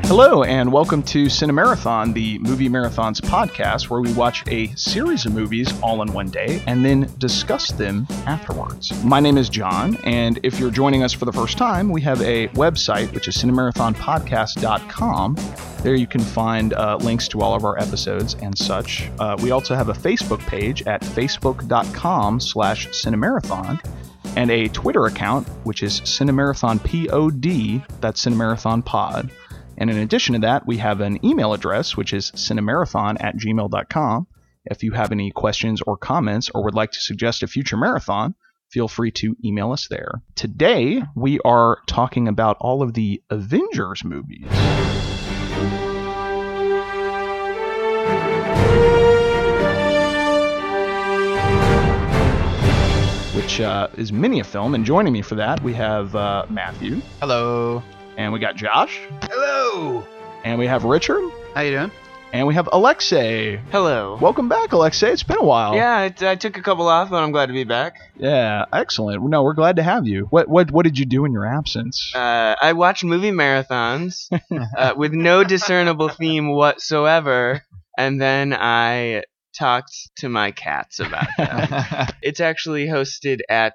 Hello, and welcome to Cinemarathon, the Movie Marathons podcast, where we watch a series of movies all in one day and then discuss them afterwards. My name is John, and if you're joining us for the first time, we have a website, which is cinemarathonpodcast.com. There you can find links to all of our episodes and such. We also have a Facebook page at facebook.com/cinemarathon. And a Twitter account, which is CinemarathonPod, that's CinemarathonPod. And in addition to that, we have an email address, which is cinemarathon@gmail.com. If you have any questions or comments or would like to suggest a future marathon, feel free to email us there. Today, we are talking about all of the Avengers movies. Which is many a film, and joining me for that, we have Matthew. Hello. And we got Josh. Hello. And we have Richard. How you doing? And we have Alexei. Hello. Welcome back, Alexei. It's been a while. Yeah, I took a couple off, but I'm glad to be back. Yeah, excellent. No, we're glad to have you. What did you do in your absence? I watched movie marathons with no discernible theme whatsoever, and then I talked to my cats about them. It's actually hosted at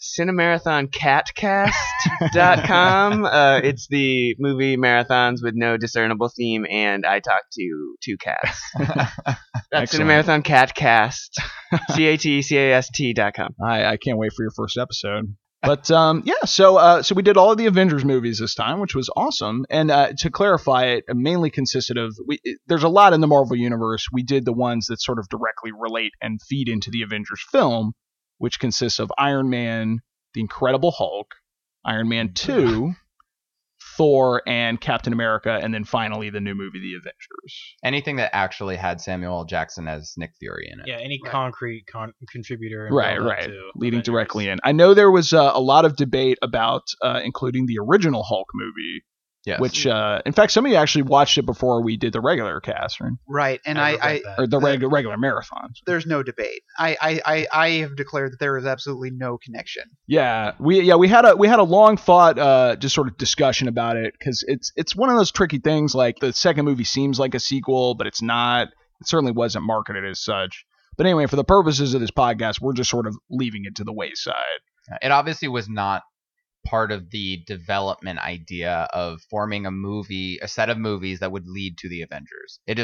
CinemarathonCatcast.com. It's the movie marathons with no discernible theme, and I talked to two cats. That's Cinemarathon Catcast. CATCAST.com. I can't wait for your first episode. But so we did all of the Avengers movies this time, which was awesome. And to clarify, it mainly consisted of there's a lot in the Marvel universe. We did the ones that sort of directly relate and feed into the Avengers film, which consists of Iron Man, The Incredible Hulk, Iron Man 2, Thor, and Captain America, and then finally the new movie, The Avengers. Anything that actually had Samuel L. Jackson as Nick Fury in it. Yeah, any concrete contributor. Right. Leading directly in. I know there was a lot of debate about including the original Hulk movie. Yes. Which, in fact, some of you actually watched it before we did the regular cast, right? Right, and or the regular marathons. There's no debate. I have declared that there is absolutely no connection. Yeah, we had a long thought, just sort of discussion about it, because it's one of those tricky things. Like the second movie seems like a sequel, but it's not. It certainly wasn't marketed as such. But anyway, for the purposes of this podcast, we're just sort of leaving it to the wayside. It obviously was not part of the development idea of forming a set of movies that would lead to the Avengers. It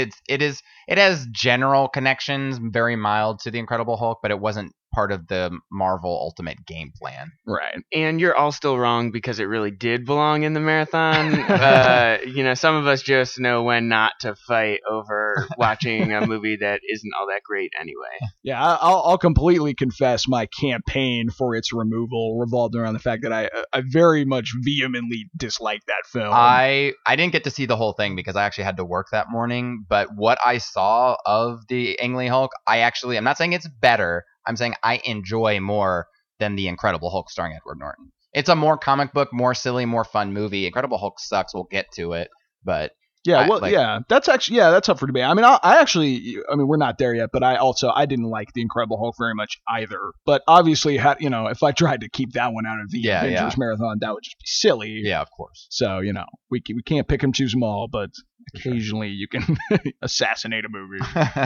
has general connections, very mild to the Incredible Hulk, but it wasn't part of the Marvel Ultimate game plan. Right. And you're all still wrong, because it really did belong in the marathon. Some of us just know when not to fight over watching a movie that isn't all that great anyway. Yeah, I'll completely confess my campaign for its removal revolved around the fact that I very much vehemently disliked that film. I didn't get to see the whole thing because I actually had to work that morning, but what I saw of the Ang Lee Hulk, I'm not saying it's better, I'm saying I enjoy more than the Incredible Hulk starring Edward Norton. It's a more comic book, more silly, more fun movie. Incredible Hulk sucks. We'll get to it, but that's up for debate. I mean, we're not there yet, but I didn't like the Incredible Hulk very much either. But obviously, if I tried to keep that one out of the Avengers marathon, that would just be silly. Yeah, of course. So we can't pick and choose them all, but occasionally you can assassinate a movie.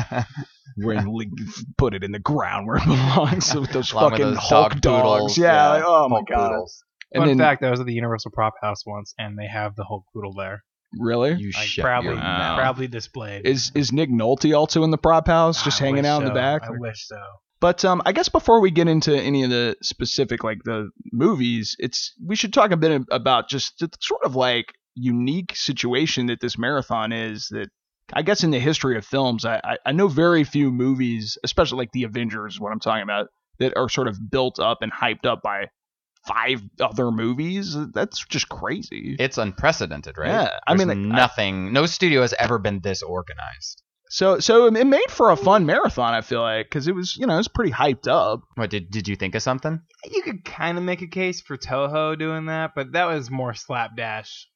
Put it in the ground where it belongs with those fucking Hulk dogs. Yeah, oh my god. Poodles. Fun fact, I was at the Universal Prop House once, and they have the Hulk poodle there. Really? You proudly displayed. Is Nick Nolte also in the prop house, just hanging out in the back? I wish so. But I guess before we get into any of the specific, like the movies, we should talk a bit about just the sort of like unique situation that this marathon is. That I guess in the history of films, I know very few movies, especially like the Avengers, what I'm talking about, that are sort of built up and hyped up by 5 other movies. That's just crazy. It's unprecedented, right? Yeah, no studio has ever been this organized. So it made for a fun marathon, I feel like, because it was, it was pretty hyped up. What did you think of something? You could kind of make a case for Toho doing that, but that was more slapdash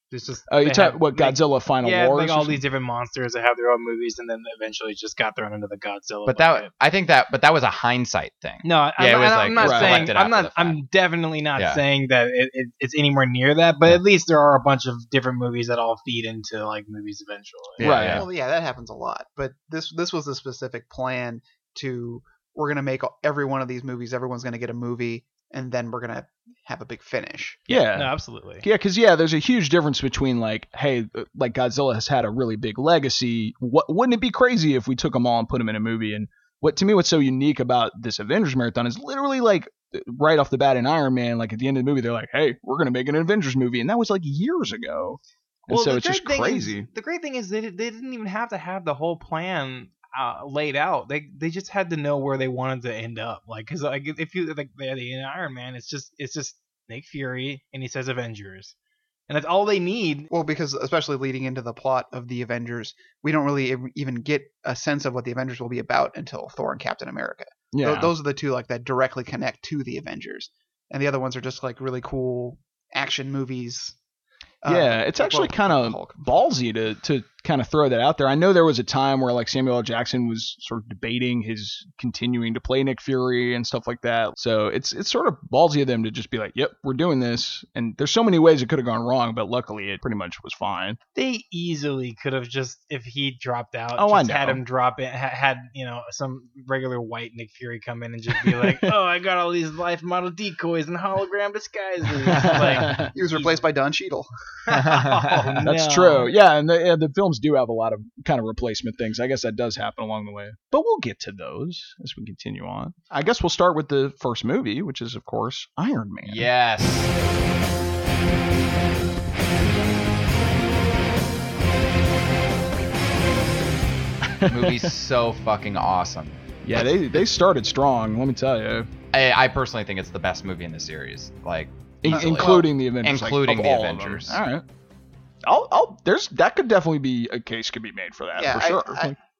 It's just Oh, you they talk have- what they- Godzilla Final Yeah, Wars? like or all something? these different monsters that have their own movies, and then eventually just got thrown into the Godzilla. But bucket. that was a hindsight thing. No, Yeah, it I'm, was not- like I'm not it was saying. collected I'm after not. the fact. I'm definitely not Yeah. saying that it's anywhere near that. But Yeah. at least there are a bunch of different movies that all feed into like movies eventually. Yeah, Right. yeah. Well, yeah, that happens a lot. But this was a specific plan to we're gonna make every one of these movies. Everyone's gonna get a movie, and then we're gonna have a big finish. Yeah. No, absolutely. Yeah, because there's a huge difference between like, hey, like Godzilla has had a really big legacy. Wouldn't it be crazy if we took them all and put them in a movie? And what's so unique about this Avengers marathon is literally like right off the bat in Iron Man, like at the end of the movie, they're like, hey, we're gonna make an Avengers movie, and that was like years ago. And so the it's just great thing is- crazy. the great thing is they didn't even have to have the whole plan laid out. They just had to know where they wanted to end up. Like, because like if you like in Iron Man, it's just Nick Fury and he says Avengers, and that's all they need. Well, because especially leading into the plot of the Avengers, we don't really even get a sense of what the Avengers will be about until Thor and Captain America. Yeah. Those are the two like that directly connect to the Avengers, and the other ones are just like really cool action movies. Yeah, it's actually kind of Hulk. ballsy to kind of throw that out there. I know there was a time where like Samuel L. Jackson was sort of debating his continuing to play Nick Fury and stuff like that. So it's sort of ballsy of them to just be like, "Yep, we're doing this." And there's so many ways it could have gone wrong, but luckily it pretty much was fine. They easily could have just, if he dropped out, Oh, I just had know. him drop it, had some regular white Nick Fury come in and just be like, "Oh, I got all these life model decoys and hologram disguises." Like, He was replaced by Don Cheadle. oh, That's no. true. Yeah, and the films do have a lot of kind of replacement things. I guess that does happen along the way. But we'll get to those as we continue on. I guess we'll start with the first movie, which is, of course, Iron Man. Yes. Movie's so fucking awesome. Yeah, they started strong, let me tell you. I personally think it's the best movie in the series. Like, easily. Including the Avengers. Including like, the of all of them. Avengers. All right. That could definitely be a case could be made for that, Yeah, for sure.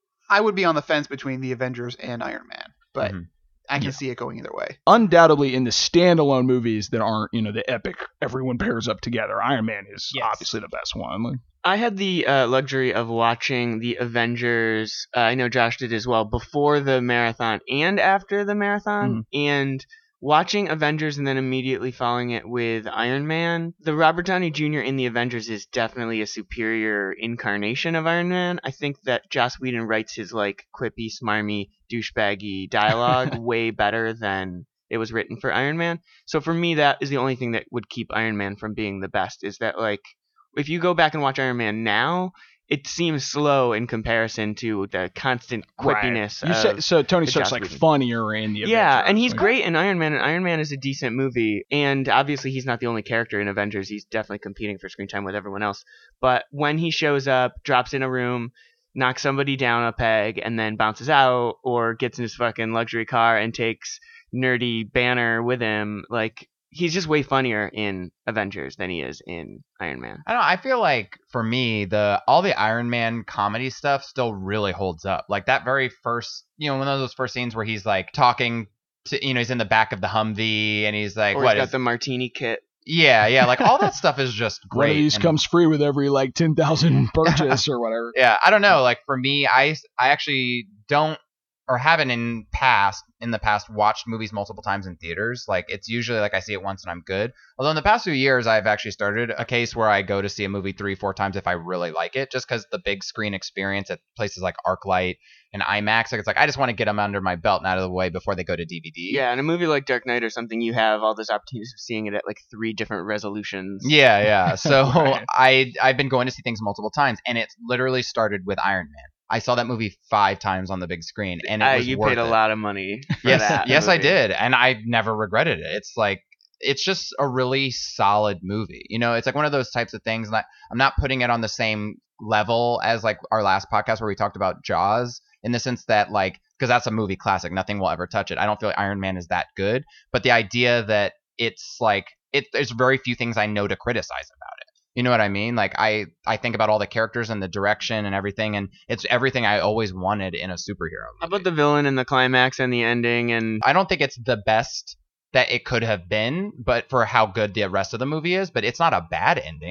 I would be on the fence between the Avengers and Iron Man, but Mhm. I can see it going either way. Undoubtedly, in the standalone movies that aren't, the epic, everyone pairs up together, Iron Man is Yes. obviously the best one. Like, I had the luxury of watching the Avengers. I know Josh did as well, before the marathon and after the marathon. And watching Avengers and then immediately following it with Iron Man. The Robert Downey Jr. in the Avengers is definitely a superior incarnation of Iron Man. I think that Joss Whedon writes his like quippy, smarmy, douchebaggy dialogue way better than it was written for Iron Man. So for me, that is the only thing that would keep Iron Man from being the best, is that like if you go back and watch Iron Man now, it seems slow in comparison to the constant quippiness. You say, so Tony the Stark's Joss like Whedon. funnier in the Yeah, Avengers. and he's Like, great in Iron Man, and Iron Man is a decent movie. And obviously, he's not the only character in Avengers. He's definitely competing for screen time with everyone else. But when he shows up, drops in a room, knocks somebody down a peg, and then bounces out, or gets in his fucking luxury car and takes nerdy Banner with him, like, he's just way funnier in Avengers than he is in Iron Man. I don't know. I feel like for me, all the Iron Man comedy stuff still really holds up. Like that very first, one of those first scenes where he's like talking to, he's in the back of the Humvee and he's like, Or what he's is? got the martini kit. Yeah, like all that stuff is just one great. of these and- comes free with every like 10,000 purchase or whatever. Yeah, I don't know. Like for me, I actually don't or haven't in the past watched movies multiple times in theaters. Like it's usually like I see it once and I'm good. Although in the past few years I've actually started a case where I go to see a movie 3-4 times if I really like it, just because the big screen experience at places like ArcLight and IMAX, like it's like I just want to get them under my belt and out of the way before they go to DVD. Yeah, in a movie like Dark Knight or something, you have all those opportunities of seeing it at like 3 different resolutions. Yeah. So Right. I've been going to see things multiple times, and it literally started with Iron Man. I saw that movie 5 times on the big screen, and it was You worth paid a it. lot of money for Yes, that yes, I movie. did, and I never regretted it. It's like it's just a really solid movie. It's like one of those types of things, and I'm not putting it on the same level as like our last podcast where we talked about Jaws, in the sense that like because that's a movie classic, nothing will ever touch it. I don't feel like Iron Man is that good, but the idea that it's like there's very few things I know to criticize about it. You know what I mean? Like I think about all the characters and the direction and everything, and it's everything I always wanted in a superhero movie. How about the villain and the climax and the ending? And I don't think it's the best that it could have been, but for how good the rest of the movie is, but it's not a bad ending.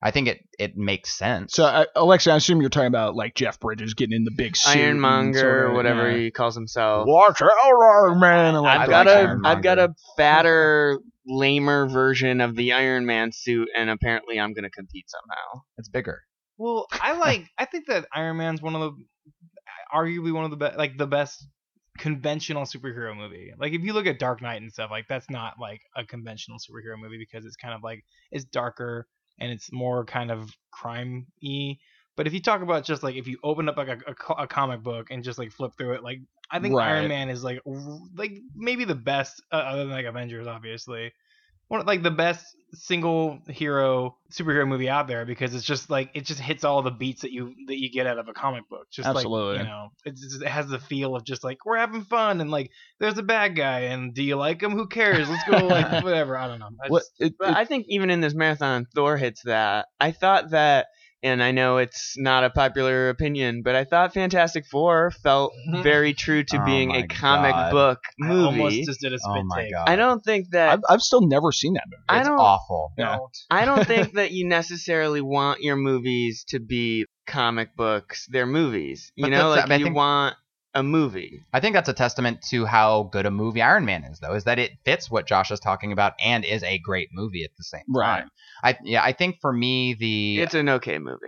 I think it makes sense. So, Alexa, I assume you're talking about like Jeff Bridges getting in the big suit, Ironmonger, sort of, or whatever yeah. he calls himself. Watch out, Iron Man! I've got a fatter, lamer version of the Iron Man suit, and apparently I'm gonna compete somehow. It's bigger. Well, I think that Iron Man's arguably one of the best, like the best conventional superhero movie. Like if you look at Dark Knight and stuff, like that's not like a conventional superhero movie because it's kind of like it's darker and it's more kind of crime-y. But if you talk about just like if you open up like a comic book and just like flip through it, like I think Right. Iron Man is like maybe the best other than like Avengers, obviously. One like the best single hero superhero movie out there because it's just like it just hits all the beats that you get out of a comic book. Just Absolutely. like it has the feel of just like we're having fun and like there's a bad guy and do you like him? Who cares? Let's go like whatever. I don't know. But I think even in this marathon, Thor hits that. I thought that, and I know it's not a popular opinion, but I thought Fantastic Four felt very true to Oh being my a comic God. book I movie. almost just did a spit Oh my take. god. I don't think that. I've still never seen that movie. I It's don't- awful. Yeah. I don't think that you necessarily want your movies to be comic books. They're movies. You But know, that's- like I you think- want a movie. I think that's a testament to how good a movie Iron Man is, though, is that it fits what Josh is talking about and is a great movie at the same time. Right. I think for me It's an okay movie.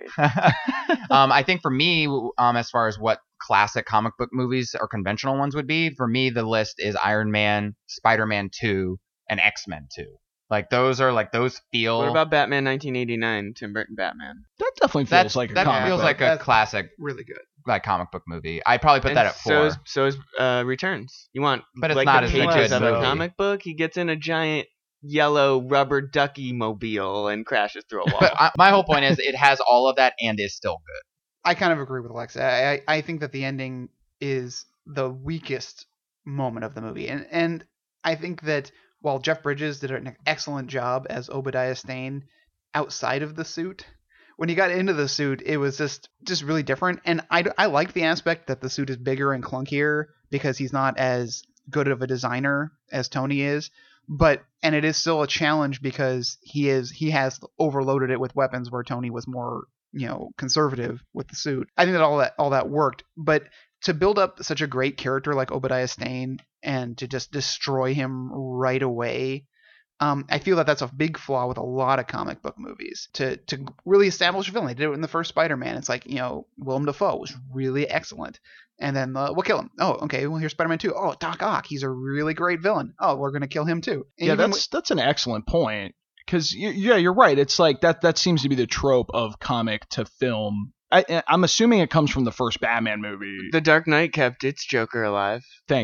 I think for me, as far as what classic comic book movies or conventional ones would be, for me the list is Iron Man, Spider-Man 2, and X-Men 2. Like those feel. What about Batman 1989, Tim Burton Batman? That definitely feels like a that comic feels book. like a That's classic Really good. like comic book movie. I'd probably put And that at 4. So is Returns. You want But it's like not the as a pages good of a movie. comic book? He gets in a giant yellow rubber ducky mobile and crashes through a wall. But my whole point is it has all of that and is still good. I kind of agree with Alexa. I think that the ending is the weakest moment of the movie, and I think that while Jeff Bridges did an excellent job as Obadiah Stane outside of the suit, when he got into the suit, it was just really different. And I like the aspect that the suit is bigger and clunkier because he's not as good of a designer as Tony is. And it is still a challenge because he has overloaded it with weapons where Tony was more conservative with the suit. I think that all that worked, but to build up such a great character like Obadiah Stane and to just destroy him right away, I feel that that's a big flaw with a lot of comic book movies. To really establish a villain, they did it in the first Spider-Man. It's like Willem Dafoe was really excellent, and then we'll kill him. Oh, okay, well here's Spider-Man 2. Oh, Doc Ock, he's a really great villain. Oh, we're gonna kill him too. And Yeah, even that's an excellent point. Because you're right. It's like that seems to be the trope of comic to film. I'm assuming it comes from the first Batman movie. The Dark Knight kept its Joker alive.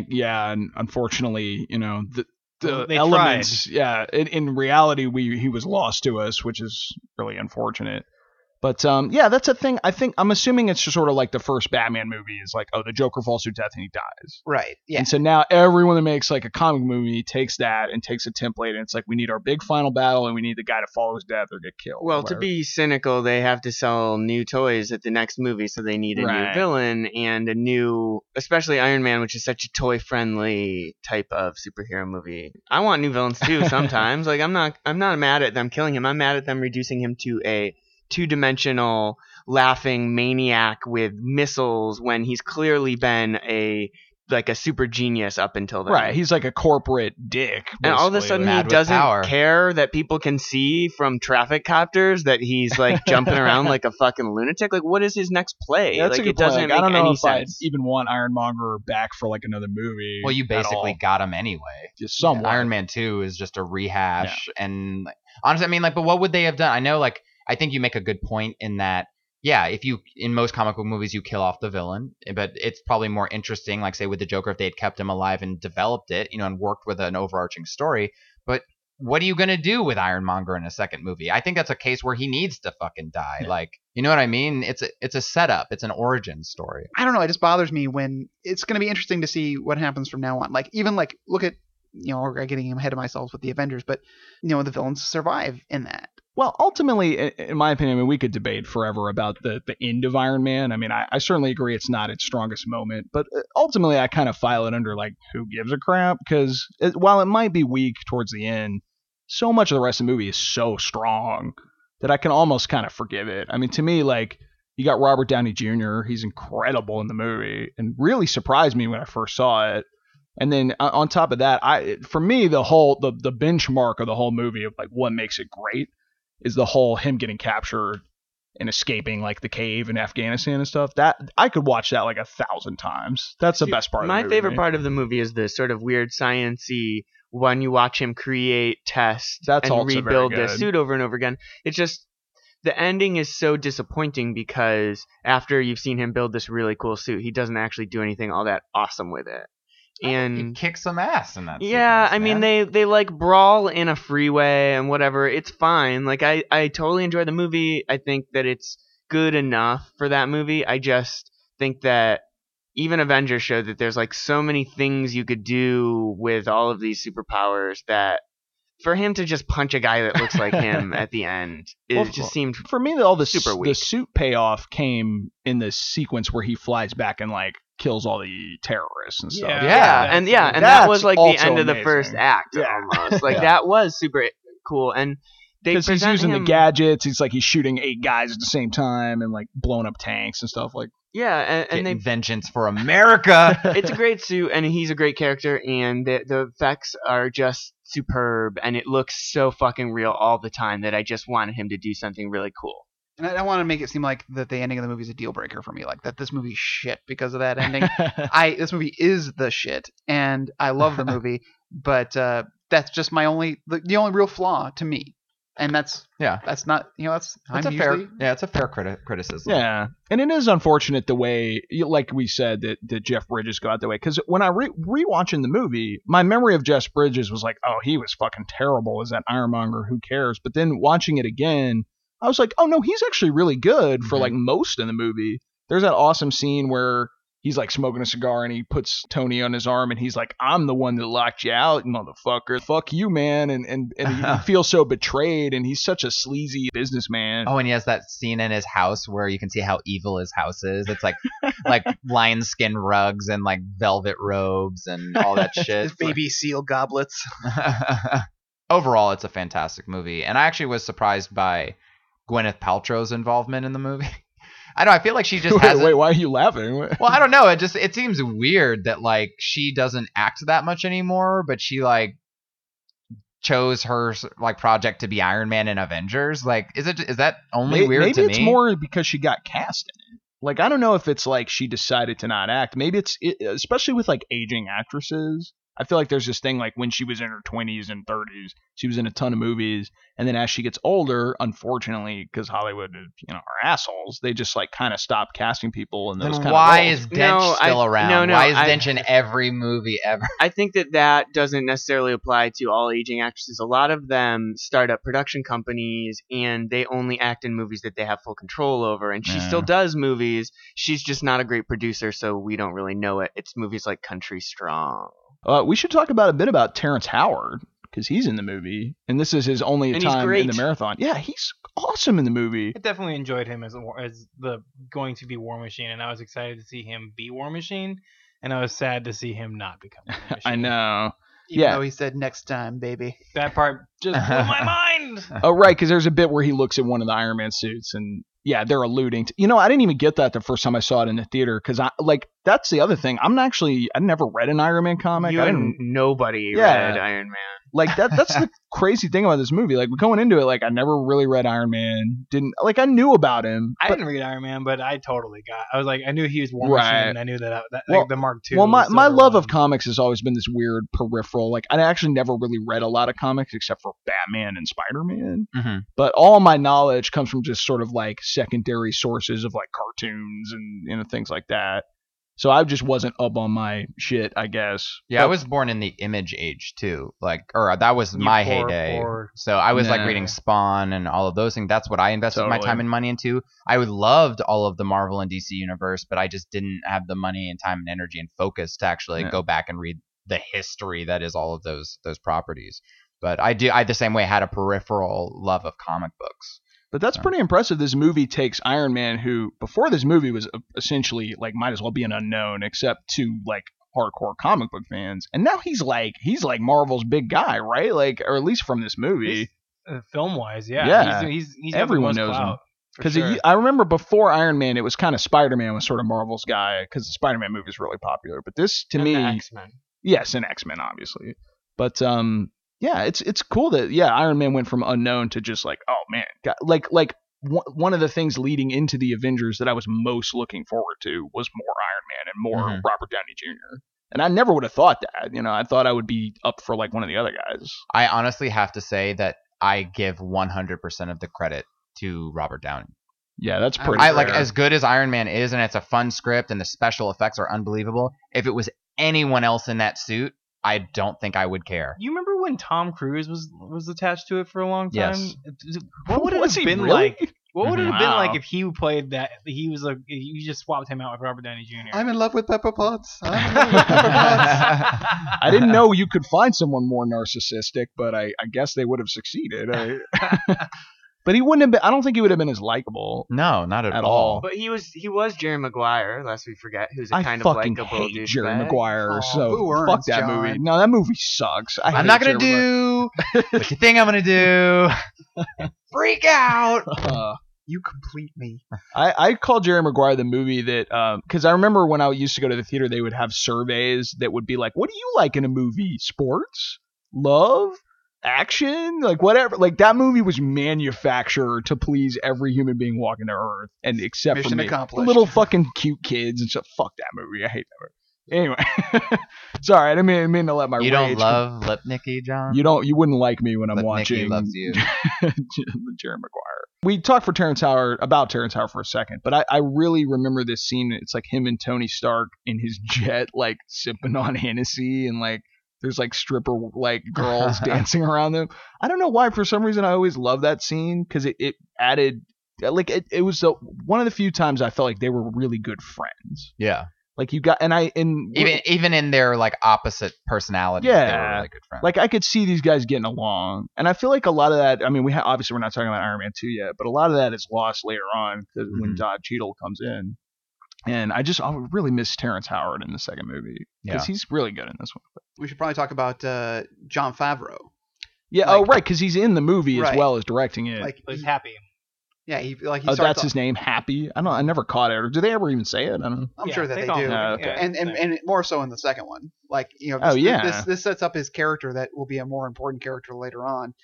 And unfortunately, the They elements. Yeah, in reality, he was lost to us, which is really unfortunate. But that's a thing. I'm assuming it's just sort of like the first Batman movie is like, oh, the Joker falls to death and he dies. right, yeah. And so now everyone that makes like a comic movie takes that and takes a template, and it's like we need our big final battle and we need the guy to follow his death or get killed. Well, to be cynical, they have to sell new toys at the next movie, so they need a Right. new villain and a new, especially Iron Man, which is such a toy-friendly type of superhero movie. I want new villains too sometimes. Like I'm not mad at them killing him. I'm mad at them reducing him to a two-dimensional laughing maniac with missiles when he's clearly been a super genius up until then. Right, he's like a corporate dick. And all of a basically. sudden, Mad he with doesn't power. care that people can see from traffic copters that he's like jumping around like a fucking lunatic. Like, what is his next play? Yeah, that's like, a good it doesn't point. make I don't know any if sense. I'd even want Ironmonger back for like another movie. Well, you at basically all. got him anyway. Just somewhat. Iron Man 2 is just a rehash. And honestly, I mean, like, but what would they have done? I know, like, I think you make a good point in that, yeah, if you, in most comic book movies, you kill off the villain, but it's probably more interesting, like, say, with the Joker, if they had kept him alive and developed it, and worked with an overarching story. But what are you going to do with Ironmonger in a second movie? I think that's a case where he needs to fucking die. Yeah. Like, you know what I mean? It's a setup. It's an origin story. I don't know. It just bothers me when it's going to be interesting to see what happens from now on. Like even like look at we're getting ahead of myself with the Avengers, but the villains survive in that. Well, ultimately, in my opinion, we could debate forever about the end of Iron Man. I mean, I certainly agree it's not its strongest moment, but ultimately I kind of file it under, like, who gives a crap? Because while it might be weak towards the end, so much of the rest of the movie is so strong that I can almost kind of forgive it. I mean, to me, like, you got Robert Downey Jr. He's incredible in the movie and really surprised me when I first saw it. And then on top of that, for me, the benchmark of the whole movie of like what makes it great is the whole him getting captured and escaping like the cave in Afghanistan and stuff. That I could watch that like 1,000 times. That's the best part of the movie. My favorite part of the movie is the sort of weird science-y when you watch him create, test, That's and also rebuild very the good. suit over and over again. It's just the ending is so disappointing because after you've seen him build this really cool suit, he doesn't actually do anything all that awesome with it. He And kicks some ass in that. yeah, sequence, I mean man. they like brawl in a freeway and whatever. It's fine. Like I totally enjoy the movie. I think that it's good enough for that movie. I just think that even Avengers showed that there's like so many things you could do with all of these superpowers that for him to just punch a guy that looks like him at the end, it Well, just seemed For me, all the super the weak. suit payoff came in this sequence where he flies back and like kills all the terrorists and stuff. and that That's was like the also end of the amazing. first act Yeah. almost. Like Yeah. that was super cool. And they Because he's present using him, the gadgets. He's shooting 8 guys at the same time and like blowing up tanks and stuff. Like, yeah, and Getting they vengeance for America. it's a great suit and he's a great character and the effects are just superb and it looks so fucking real all the time that I just wanted him to do something really cool. And I don't want to make it seem like that the ending of the movie is a deal breaker for me, like that this movie's shit because of that ending. This movie is the shit, and I love the movie, but that's just the only real flaw to me, and that's not It's I'm a fair, usually it's a fair criticism. yeah, and it is unfortunate the way, like we said, that Jeff Bridges go out the way. Because when I rewatching the movie, my memory of Jeff Bridges was like, oh, he was fucking terrible as that Ironmonger. Who cares? But then watching it again, I was like, oh no, he's actually really good for like most of the movie. There's that awesome scene where he's like smoking a cigar and he puts Tony on his arm and he's like, I'm the one that locked you out, motherfucker. Fuck you, man. And he feels so betrayed and he's such a sleazy businessman. Oh, and he has that scene in his house where you can see how evil his house is. It's like lion skin rugs and like velvet robes and all that shit. his baby seal goblets. Overall, it's a fantastic movie, and I actually was surprised by Gwyneth Paltrow's involvement in the movie. I know. I feel like she just hasn't. Wait, why are you laughing? Well, I don't know. It seems weird that like she doesn't act that much anymore, but she like chose her like project to be Iron Man in Avengers. Like, is that only weird maybe to me? it's more because she got cast in it. Like, I don't know if it's like she decided to not act. Maybe especially with like aging actresses. I feel like there's this thing like when she was in her 20s and 30s, she was in a ton of movies, and then as she gets older, unfortunately, because Hollywood, are assholes, they just like kind of stop casting people in those Then kind why of roles. is Dench still around? no, Why is I- Dench in every movie ever? I think that doesn't necessarily apply to all aging actresses. A lot of them start up production companies and they only act in movies that they have full control over. And she Yeah. still does movies. She's just not a great producer, so we don't really know it. It's movies like Country Strong. We should talk a bit about Terrence Howard because he's in the movie, and this is his only And he's time in great. the marathon. Yeah, he's awesome in the movie. I definitely enjoyed him as the going to be War Machine, and I was excited to see him be War Machine, and I was sad to see him not become War Machine. I know. Even Yeah. though he said next time, baby. That part just blew my mind. Oh, right, because there's a bit where he looks at one of the Iron Man suits, and yeah, they're alluding to. I didn't even get that the first time I saw it in the theater because that's the other thing. I never read an Iron Man comic. You I and didn't nobody Yeah. read Iron Man. like that. That's the crazy thing about this movie. Like going into it, like I never really read Iron Man. I knew about him. I but- didn't read Iron Man, but I totally got. I was like, I knew he was War Right. Machine, and I knew that Well- like, the Mark II. Well, my Silver love of one. comics has always been this weird peripheral. Like I actually never really read a lot of comics except for Batman and Spider-Man. Mm-hmm. But all my knowledge comes from just sort of like secondary sources of like cartoons and things like that. So I just wasn't up on my shit, I guess. Yeah, I But- was born in the Image age too. Or that was my poor, heyday. poor- So I was like Nah. reading Spawn and all of those things. That's what I invested my Totally. time and money into. I would loved all of the Marvel and DC universe, but I just didn't have the money and time and energy and focus to actually Yeah. go back and read the history that is all of those properties. But I the same way had a peripheral love of comic books. But that's pretty impressive. This movie takes Iron Man, who before this movie was essentially like might as well be an unknown, except to like hardcore comic book fans, and now he's like Marvel's big guy, right? Like, or at least from this movie. Film wise, yeah. Yeah, He's got everyone the most knows him. clout. Because Sure. I remember before Iron Man, it was kind of Spider-Man was sort of Marvel's guy because the Spider-Man movie is really popular. But this, to And me, the X-Men. yes, and X-Men obviously. But yeah, it's cool that Iron Man went from unknown to just like, oh man, one of the things leading into the Avengers that I was most looking forward to was more Iron Man and more Robert Downey Jr. And I never would have thought that. I thought I would be up for like one of the other guys. I honestly have to say that I give 100% of the credit to Robert Downey. Yeah, that's pretty. I like rare. as good as Iron Man is, and it's a fun script, and the special effects are unbelievable. If it was anyone else in that suit, I don't think I would care. You remember when Tom Cruise was attached to it for a long time? Yes. What would it Was have he been really? like? What would it have been Wow. like if he played that? You just swapped him out with Robert Downey Jr. I'm in love with Pepper Potts. I'm in love with Pepper Potts. I didn't know you could find someone more narcissistic, but I guess they would have succeeded. But he wouldn't have been. I don't think he would have been as likable No, not at at all. all. But he was Jerry Maguire, lest we forget, who's a I kind of fucking likable hate douchebag. Jerry Maguire, Oh, so Boo Earns, fuck that John. movie. No, that movie sucks. I'm not gonna do what you think I'm gonna do. Freak out. You complete me. I call Jerry Maguire the movie that because I remember when I used to go to the theater, they would have surveys that would be like, "What do you like in a movie? Sports, love, action, like whatever." Like that movie was manufactured to please every human being walking the earth, and except for Mission me, accomplished. little fucking cute kids and stuff. Fuck that movie. I hate that movie. Anyway, sorry, I didn't mean to let my You rage don't love Lipnicki, John? You wouldn't like me when I'm Lipnicki watching loves you. Jerry Maguire. We talked about Terrence Howard for a second, but I really remember this scene. It's like him and Tony Stark in his jet, like sipping on Hennessy, and like there's like stripper like girls dancing around them. I don't know why. For some reason, I always loved that scene because it added like it was one of the few times I felt like they were really good friends. Yeah. Like you got Even in their like opposite personalities, they Yeah. were really good friends. like I could see these guys getting along, and I feel like a lot of that. I mean, obviously we're not talking about Iron Man 2 yet, but a lot of that is lost later on when Don Cheadle comes in, and I really miss Terrence Howard in the second movie because he's really good in this one. We should probably talk about Jon Favreau. Yeah, Like- right, because he's in the movie as Right. well as directing it. Like, He's happy. yeah, he starts That's off- his name, Happy. I never caught it. Or do they ever even say it? I don't know. I'm Yeah, sure that they call do. him- okay. And more so in the second one. Like, Oh, this, yeah. this sets up his character that will be a more important character later on.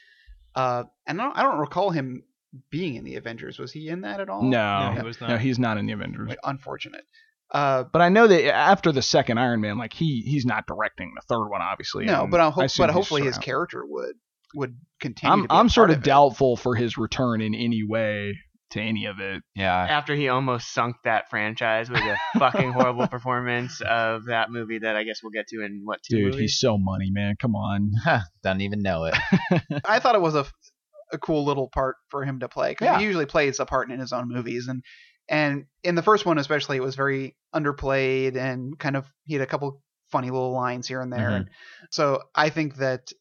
And I don't recall him being in the Avengers. Was he in that at all? No, he was not. no, he's not in the Avengers. Wait, unfortunate. But I know that after the second Iron Man, like he's not directing the third one, obviously. No, and but I assume he's hopefully his around. character would continue. to be I'm a sort part of of it. doubtful for his return in any way to any of it. yeah. After he almost sunk that franchise with a fucking horrible performance of that movie that I guess we'll get to in what, 2 Dude, movies? he's so money, man. Come on. Doesn't even know it. I thought it was a cool little part for him to play because Yeah. he usually plays a part in his own movies, and in the first one especially, it was very underplayed and kind of he had a couple funny little lines here and there, Mhm. and so I think that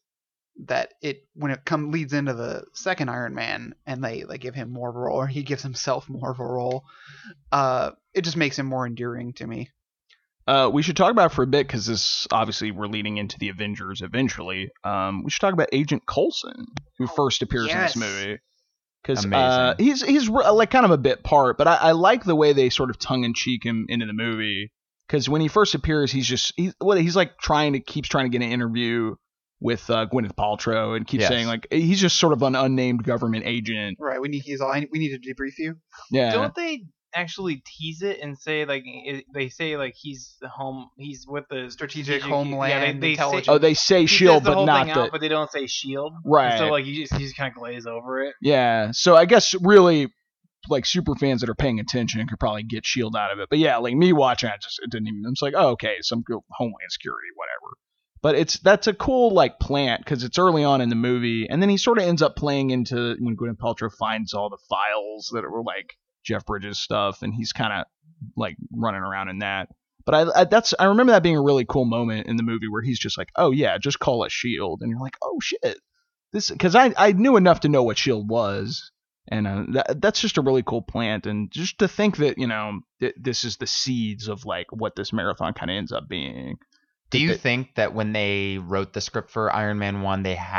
it when it leads into the second Iron Man and they give him more of a role or he gives himself more of a role, it just makes him more endearing to me. We should talk about it for a bit because this obviously we're leading into the Avengers eventually. We should talk about Agent Coulson, who first appears yes. in this movie. Because Amazing. he's like kind of a bit part, but I like the way they sort of tongue in cheek him into the movie. Because when he first appears, he's like keeps trying to get an interview with Gwyneth Paltrow and keeps Yes. saying like he's just sort of an unnamed government agent. Right? We need to debrief you. Yeah. Don't they actually tease it and say they say he's with the Strategic Homeland they Intelligence. Oh, they say he Shield, says the but whole not thing the out, but they don't say Shield. right. So you just kind of glaze over it. Yeah, so I guess really like super fans that are paying attention could probably get Shield out of it. But yeah, like me watching it didn't even. It's like, oh, okay, some good Homeland Security, whatever. But that's a cool like plant because it's early on in the movie, and then he sort of ends up playing into when Gwyneth Paltrow finds all the files that were like Jeff Bridges stuff, and he's kind of like running around in that. But I remember that being a really cool moment in the movie where he's just like, oh yeah, just call us Shield, and you're like, oh shit, this because I knew enough to know what Shield was. And that's just a really cool plant, and just to think that this is the seeds of like what this marathon kind of ends up being. Do you think that when they wrote the script for Iron Man 1, they had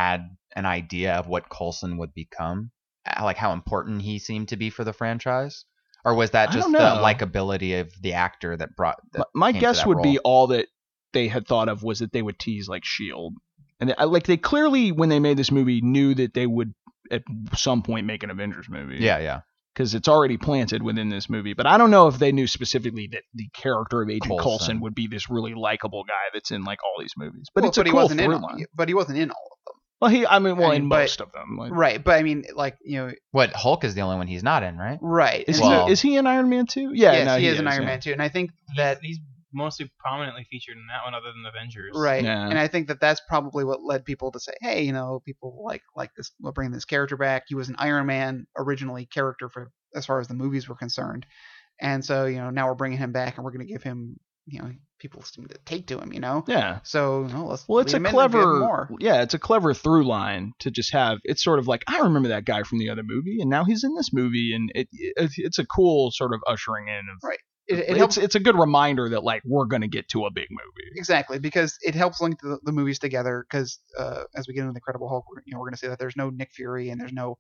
an idea of what Coulson would become, like how important he seemed to be for the franchise, or was that I just don't the know. likability of the actor that brought? That My came to guess that would role? be all that they had thought of was that they would tease like Shield, and they clearly when they made this movie knew that they would at some point make an Avengers movie. Yeah. because it's already planted within this movie. But I don't know if they knew specifically that the character of Agent Coulson. Coulson would be this really likable guy that's in like all these movies. But Well, it's a he cool wasn't through in. line. But he wasn't in all of them. Well, in but- most of them. Like, Right. But I mean, like What, Hulk is the only one he's not in, right? right. Is, And Well- he, is he in Iron Man 2? Yeah, yes, no, he is in Iron yeah. Man 2, and I think that he's mostly prominently featured in that one, other than Avengers. right, Yeah. and I think that that's probably what led people to say, hey, people like this. We'll bring this character back. He was an Iron Man originally character for as far as the movies were concerned, and so now we're bringing him back, and we're going to give him people seem to take to him. Yeah. So let's Well, it's lead a him in and give him clever, more. it's a clever through line to just have. It's sort of like I remember that guy from the other movie, and now he's in this movie, and it's a cool sort of ushering in of. Right. It helps It's a good reminder that like we're gonna get to a big movie. exactly because it helps link the movies together. Because as we get into the Incredible Hulk, we're going to see that there's no Nick Fury and there's no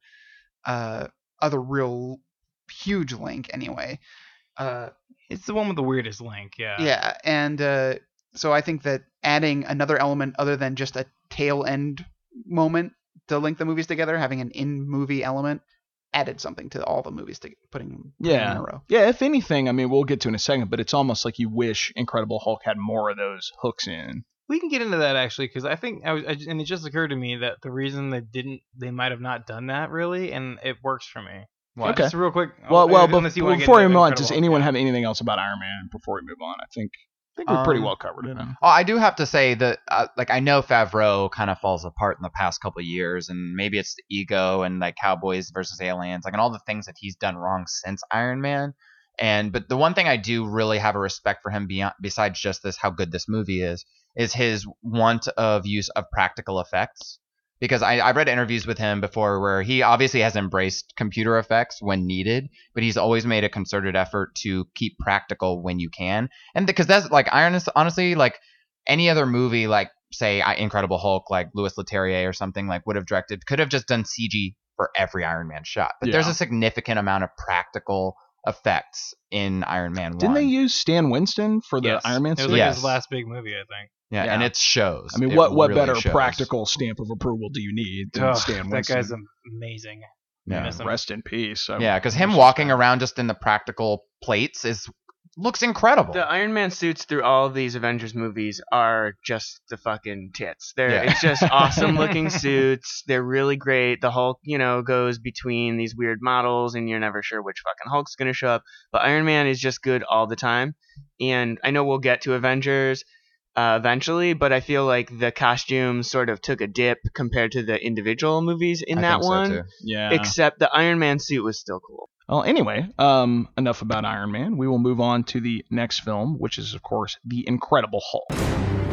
other real huge link anyway. It's the one with the weirdest link. Yeah. Yeah, and so I think that adding another element other than just a tail end moment to link the movies together, having an in movie element, added something to all the movies to putting them in a row. Yeah, if anything, I mean, we'll get to in a second, but it's almost like you wish Incredible Hulk had more of those hooks in. We can get into that actually, because I think and it just occurred to me that the reason they might have not done that really, and it works for me. What? Okay. Just real quick. Well, unless you wanna get before we into move on, Incredible does Hulk, anyone yeah. have anything else about Iron Man before we move on? I think we're pretty well covered it. Oh, I do have to say that, I know Favreau kind of falls apart in the past couple of years, and maybe it's the ego and like Cowboys versus Aliens, and all the things that he's done wrong since Iron Man. But the one thing I do really have a respect for him besides just this, how good this movie is his want of use of practical effects. Because I've read interviews with him before where he obviously has embraced computer effects when needed, but he's always made a concerted effort to keep practical when you can. And because that's like honestly, like any other movie, like say Incredible Hulk, like Louis Leterrier or something, like would have directed, could have just done CG for every Iron Man shot. But there's a significant amount of practical effects in Iron Man 1. Didn't they use Stan Winston for the Yes. Iron Man It was suit? like Yes. his last big movie, I think. Yeah, Yeah. and it shows. I mean, It what really better shows. practical stamp of approval do you need than Ugh, Stan that Winston? guy's amazing. Yeah. Miss him. Rest in peace. Yeah, because him walking around just in the practical plates looks incredible. The Iron Man suits through all of these Avengers movies are just the fucking tits. Yeah. It's just awesome looking suits. They're really great. The Hulk, goes between these weird models and you're never sure which fucking Hulk's going to show up. But Iron Man is just good all the time. And I know we'll get to Avengers eventually, but I feel like the costumes sort of took a dip compared to the individual movies in I that think so, one. too. Yeah. Except the Iron Man suit was still cool. Well, anyway, enough about Iron Man. We will move on to the next film, which is, of course, The Incredible Hulk.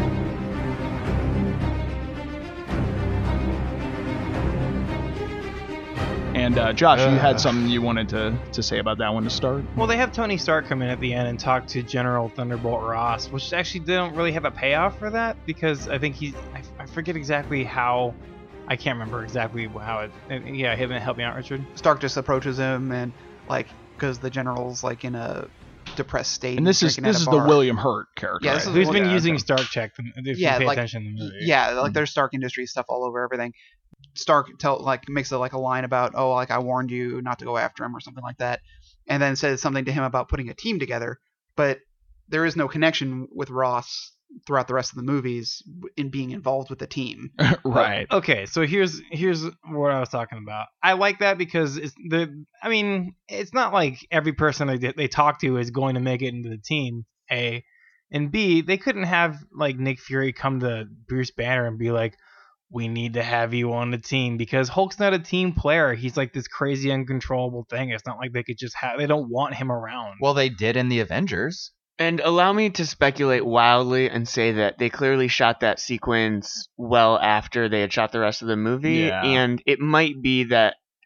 And Josh, you had something you wanted to say about that one to start? Well, they have Tony Stark come in at the end and talk to General Thunderbolt Ross, which actually they don't really have a payoff for that because I think I forget exactly how. I can't remember exactly how it. Yeah, help me out, Richard. Stark just approaches him and because the general's in a depressed state. And this is drinking at a the bar. William Hurt character. Yeah, this right? is- Who's been yeah, using okay. Stark Check if Yeah, you pay like- attention in the movie. Yeah, there's Stark Industries stuff all over everything. Stark makes a line about I warned you not to go after him or something like that, and then says something to him about putting a team together. But there is no connection with Ross throughout the rest of the movies in being involved with the team. Right. Okay, so here's what I was talking about. I like that because it's not like every person they talk to is going to make it into the team. A and B, they couldn't have Nick Fury come to Bruce Banner and be like, "We need to have you on the team," because Hulk's not a team player. He's like this crazy uncontrollable thing. It's not like they could just have. They don't want him around. Well, they did in the Avengers. And allow me to speculate wildly and say that they clearly shot that sequence well after they had shot the rest of the movie. Yeah. And it might be that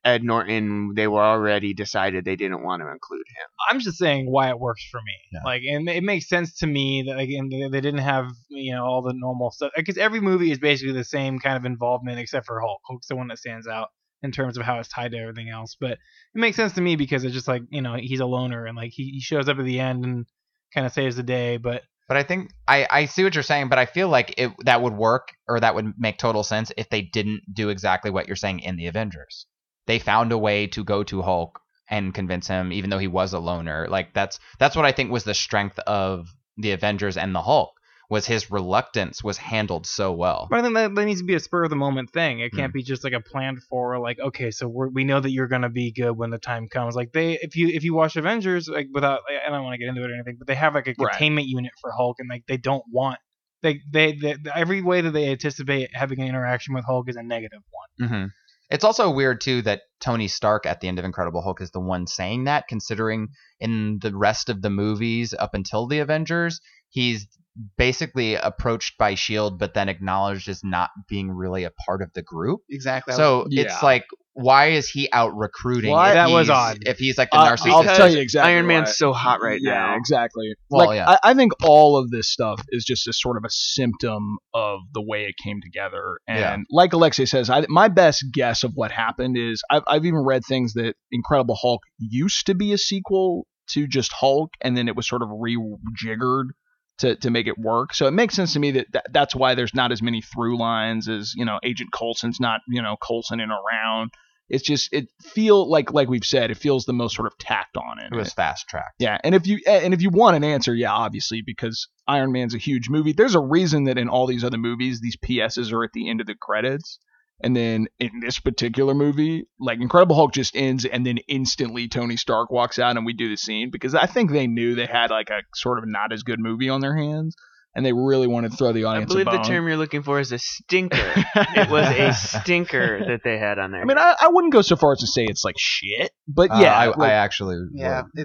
Ed Norton, they were already decided they didn't want to include him. I'm just saying why it works for me. Yeah. Like, and it makes sense to me that again they didn't have all the normal stuff because every movie is basically the same kind of involvement except for Hulk. Hulk's the one that stands out in terms of how it's tied to everything else. But it makes sense to me because it's just like he's a loner and like he shows up at the end and kind of saves the day. But I think I see what you're saying, but I feel like that would work, or that would make total sense if they didn't do exactly what you're saying in the Avengers. They found a way to go to Hulk and convince him, even though he was a loner. Like that's what I think was the strength of the Avengers and the Hulk, was his reluctance was handled so well. But I think that needs to be a spur of the moment thing. It can't be just like a planned for like, okay, so we know that you're gonna be good when the time comes. Like if you watch Avengers, like without, I don't want to get into it or anything, but they have like a containment unit for Hulk, and like they don't want they every way that they anticipate having an interaction with Hulk is a negative one. Mm-hmm. It's also weird too that Tony Stark at the end of Incredible Hulk is the one saying that, considering in the rest of the movies up until the Avengers, he's basically approached by S.H.I.E.L.D. but then acknowledged as not being really a part of the group. Exactly. So it's like, why is he out recruiting? That was odd. If he's like the narcissist. I'll tell you exactly. Iron Man's why. so hot right now. Yeah, exactly. Well, like, yeah. I think all of this stuff is just a sort of a symptom of the way it came together. And like Alexei says, my best guess of what happened is I've even read things that Incredible Hulk used to be a sequel to just Hulk, and then it was sort of rejiggered to make it work. So it makes sense to me that's why there's not as many through lines as, Agent Coulson's not, Coulson in around. It's just, it feel like we've said, it feels the most sort of tacked on it. It was fast tracked. Yeah. And if you want an answer, yeah, obviously, because Iron Man's a huge movie. There's a reason that in all these other movies, these PSs are at the end of the credits. And then in this particular movie, like Incredible Hulk just ends and then instantly Tony Stark walks out and we do the scene, because I think they knew they had like a sort of not as good movie on their hands and they really wanted to throw the audience a bone. I believe the term you're looking for is a stinker. It was a stinker that they had on there. I mean, I wouldn't go so far as to say it's like shit, but yeah. I actually yeah, would.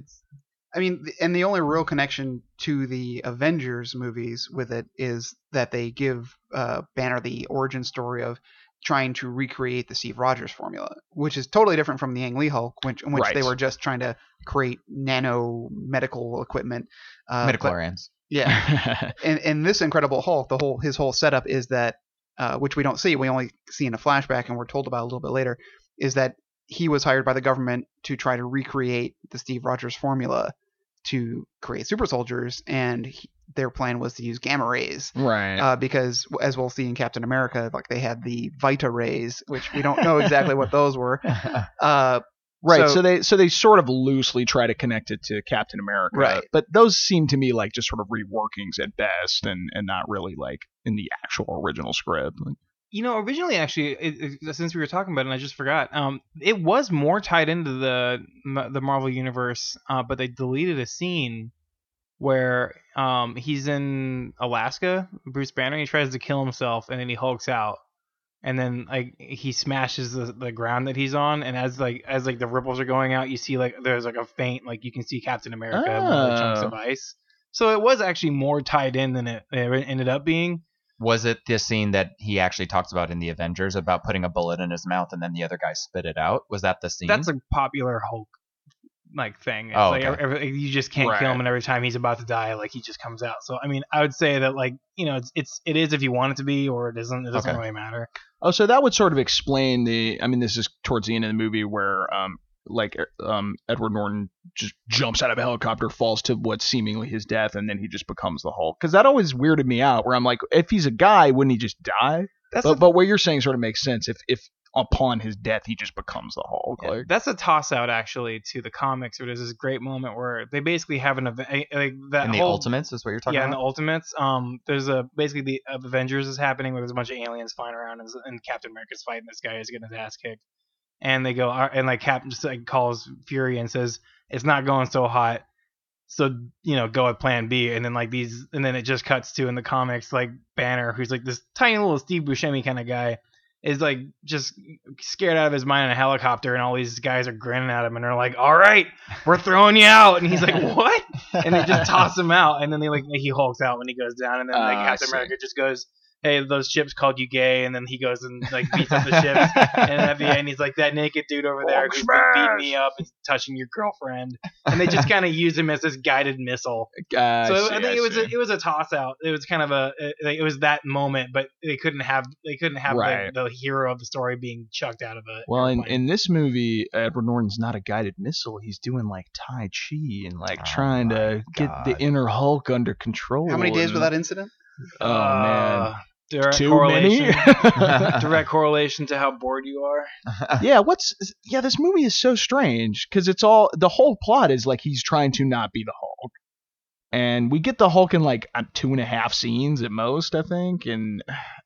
and the only real connection to the Avengers movies with it is that they give Banner the origin story of trying to recreate the Steve Rogers formula, which is totally different from the Ang Lee Hulk, in which they were just trying to create nano medical equipment. Midichlorians. Yeah. And this Incredible Hulk, his whole setup is that, which we don't see, we only see in a flashback and we're told about a little bit later, is that he was hired by the government to try to recreate the Steve Rogers formula to create super soldiers, and their plan was to use gamma rays, right? Because as we'll see in Captain America, like they had the Vita rays, which we don't know exactly what those were. Right. So they sort of loosely try to connect it to Captain America, right? But those seem to me like just sort of reworkings at best, and not really like in the actual original script. Originally, actually, since we were talking about it, and I just forgot, it was more tied into the Marvel Universe, but they deleted a scene where he's in Alaska, Bruce Banner, he tries to kill himself, and then he hulks out, and then like he smashes the ground that he's on, and as the ripples are going out, you see like there's like a faint, like you can see Captain America in one of the chunks of ice. So it was actually more tied in than it ended up being. Was it the scene that he actually talks about in the Avengers about putting a bullet in his mouth and then the other guy spit it out? Was that the scene? That's a popular Hulk like thing. It's okay. You just can't kill him, and every time he's about to die, like he just comes out. So I mean, I would say that like it is if you want it to be, or it isn't. It doesn't really matter. Oh, so that would sort of explain this is towards the end of the movie where Edward Norton just jumps out of a helicopter, falls to what's seemingly his death, and then he just becomes the Hulk. Because that always weirded me out, where I'm like, if he's a guy, wouldn't he just die? But what you're saying sort of makes sense. If upon his death he just becomes the Hulk. Yeah, that's a toss out actually to the comics, where there's this great moment where they basically have an event like that. In the Ultimates is what you're talking about? Yeah, in the Ultimates. There's basically the Avengers is happening where there's a bunch of aliens flying around, and Captain America's fighting this guy who's getting his ass kicked. And they go, and like Captain just like calls Fury and says, "It's not going so hot, so go at Plan B." And then and then it just cuts to in the comics like Banner, who's like this tiny little Steve Buscemi kind of guy, is like just scared out of his mind in a helicopter, and all these guys are grinning at him, and they're like, "All right, we're throwing you out," and he's like, "What?" And they just toss him out, and then he hulks out when he goes down, and then Captain America just goes, hey, those ships called you gay, and then he goes and like beats up the ships, and then at the end he's like, that naked dude over there who's been beating me up is touching your girlfriend, and they just kind of use him as this guided missile. So I think it was a toss out. It was kind of it was that moment, but they couldn't have Right. the hero of the story being chucked out of it. Well, in this movie, Edward Norton's not a guided missile. He's doing like Tai Chi and like trying to get the inner Hulk under control. How many days without incident? Oh man, direct too correlation. many. Direct correlation to how bored you are. Yeah, this movie is so strange because it's all the whole plot is like he's trying to not be the Hulk, and we get the Hulk in like 2.5 scenes at most, I think, and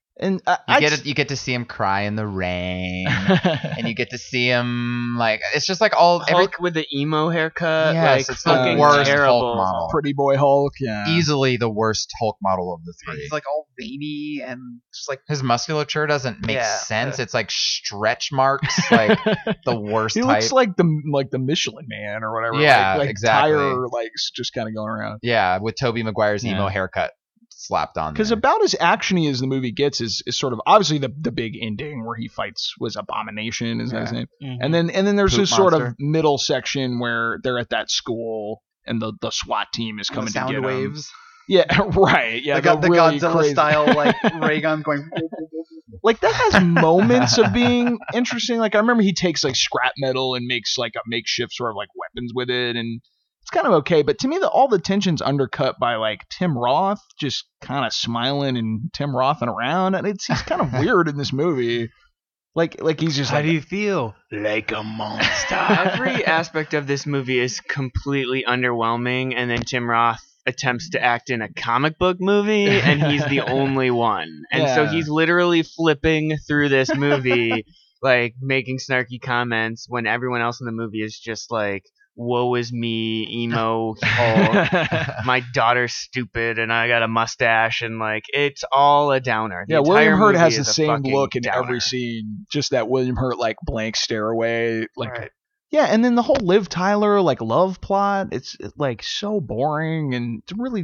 you get to see him cry in the rain, and you get to see him like it's just like all Hulk with the emo haircut. Yes, like, it's the fucking worst terrible. Hulk model. Pretty boy Hulk, yeah. Easily the worst Hulk model of the three. He's like all veiny and just like His musculature doesn't make Yeah. sense. It's like stretch marks, like the worst He type. looks like the Michelin Man or whatever. Yeah, like exactly. Tire like just kind of going around. Yeah, with Tobey Maguire's emo Yeah. haircut slapped on. Because there. about as actiony as the movie gets is sort of obviously the big ending where he fights was Abomination is that his name, and then there's Poop this sort of monster. middle section where they're at that school and the SWAT team is coming the sound to get waves. Yeah, right. Yeah, the really Godzilla crazy. style like ray gun going. Like that has moments of being interesting. Like I remember he takes like scrap metal and makes like a makeshift sort of like weapons with it, and it's kind of okay. But to me, all the tension's undercut by like Tim Roth just kind of smiling and Tim Rothin' around, and he's kind of weird in this movie. Like he's just How like, do you feel? Like a monster. Every aspect of this movie is completely underwhelming, and then Tim Roth attempts to act in a comic book movie, and he's the only one. And so Yeah. he's literally flipping through this movie, like making snarky comments when everyone else in the movie is just like, woe is me, emo Hulk, my daughter's stupid, and I got a mustache, and like it's all a downer. The yeah. entire William Hurt movie has the is a same fucking look in downer. every scene. Just that William Hurt like blank stare away, like. Right. Yeah, and then the whole Liv Tyler like love plot, it's like so boring and it's really,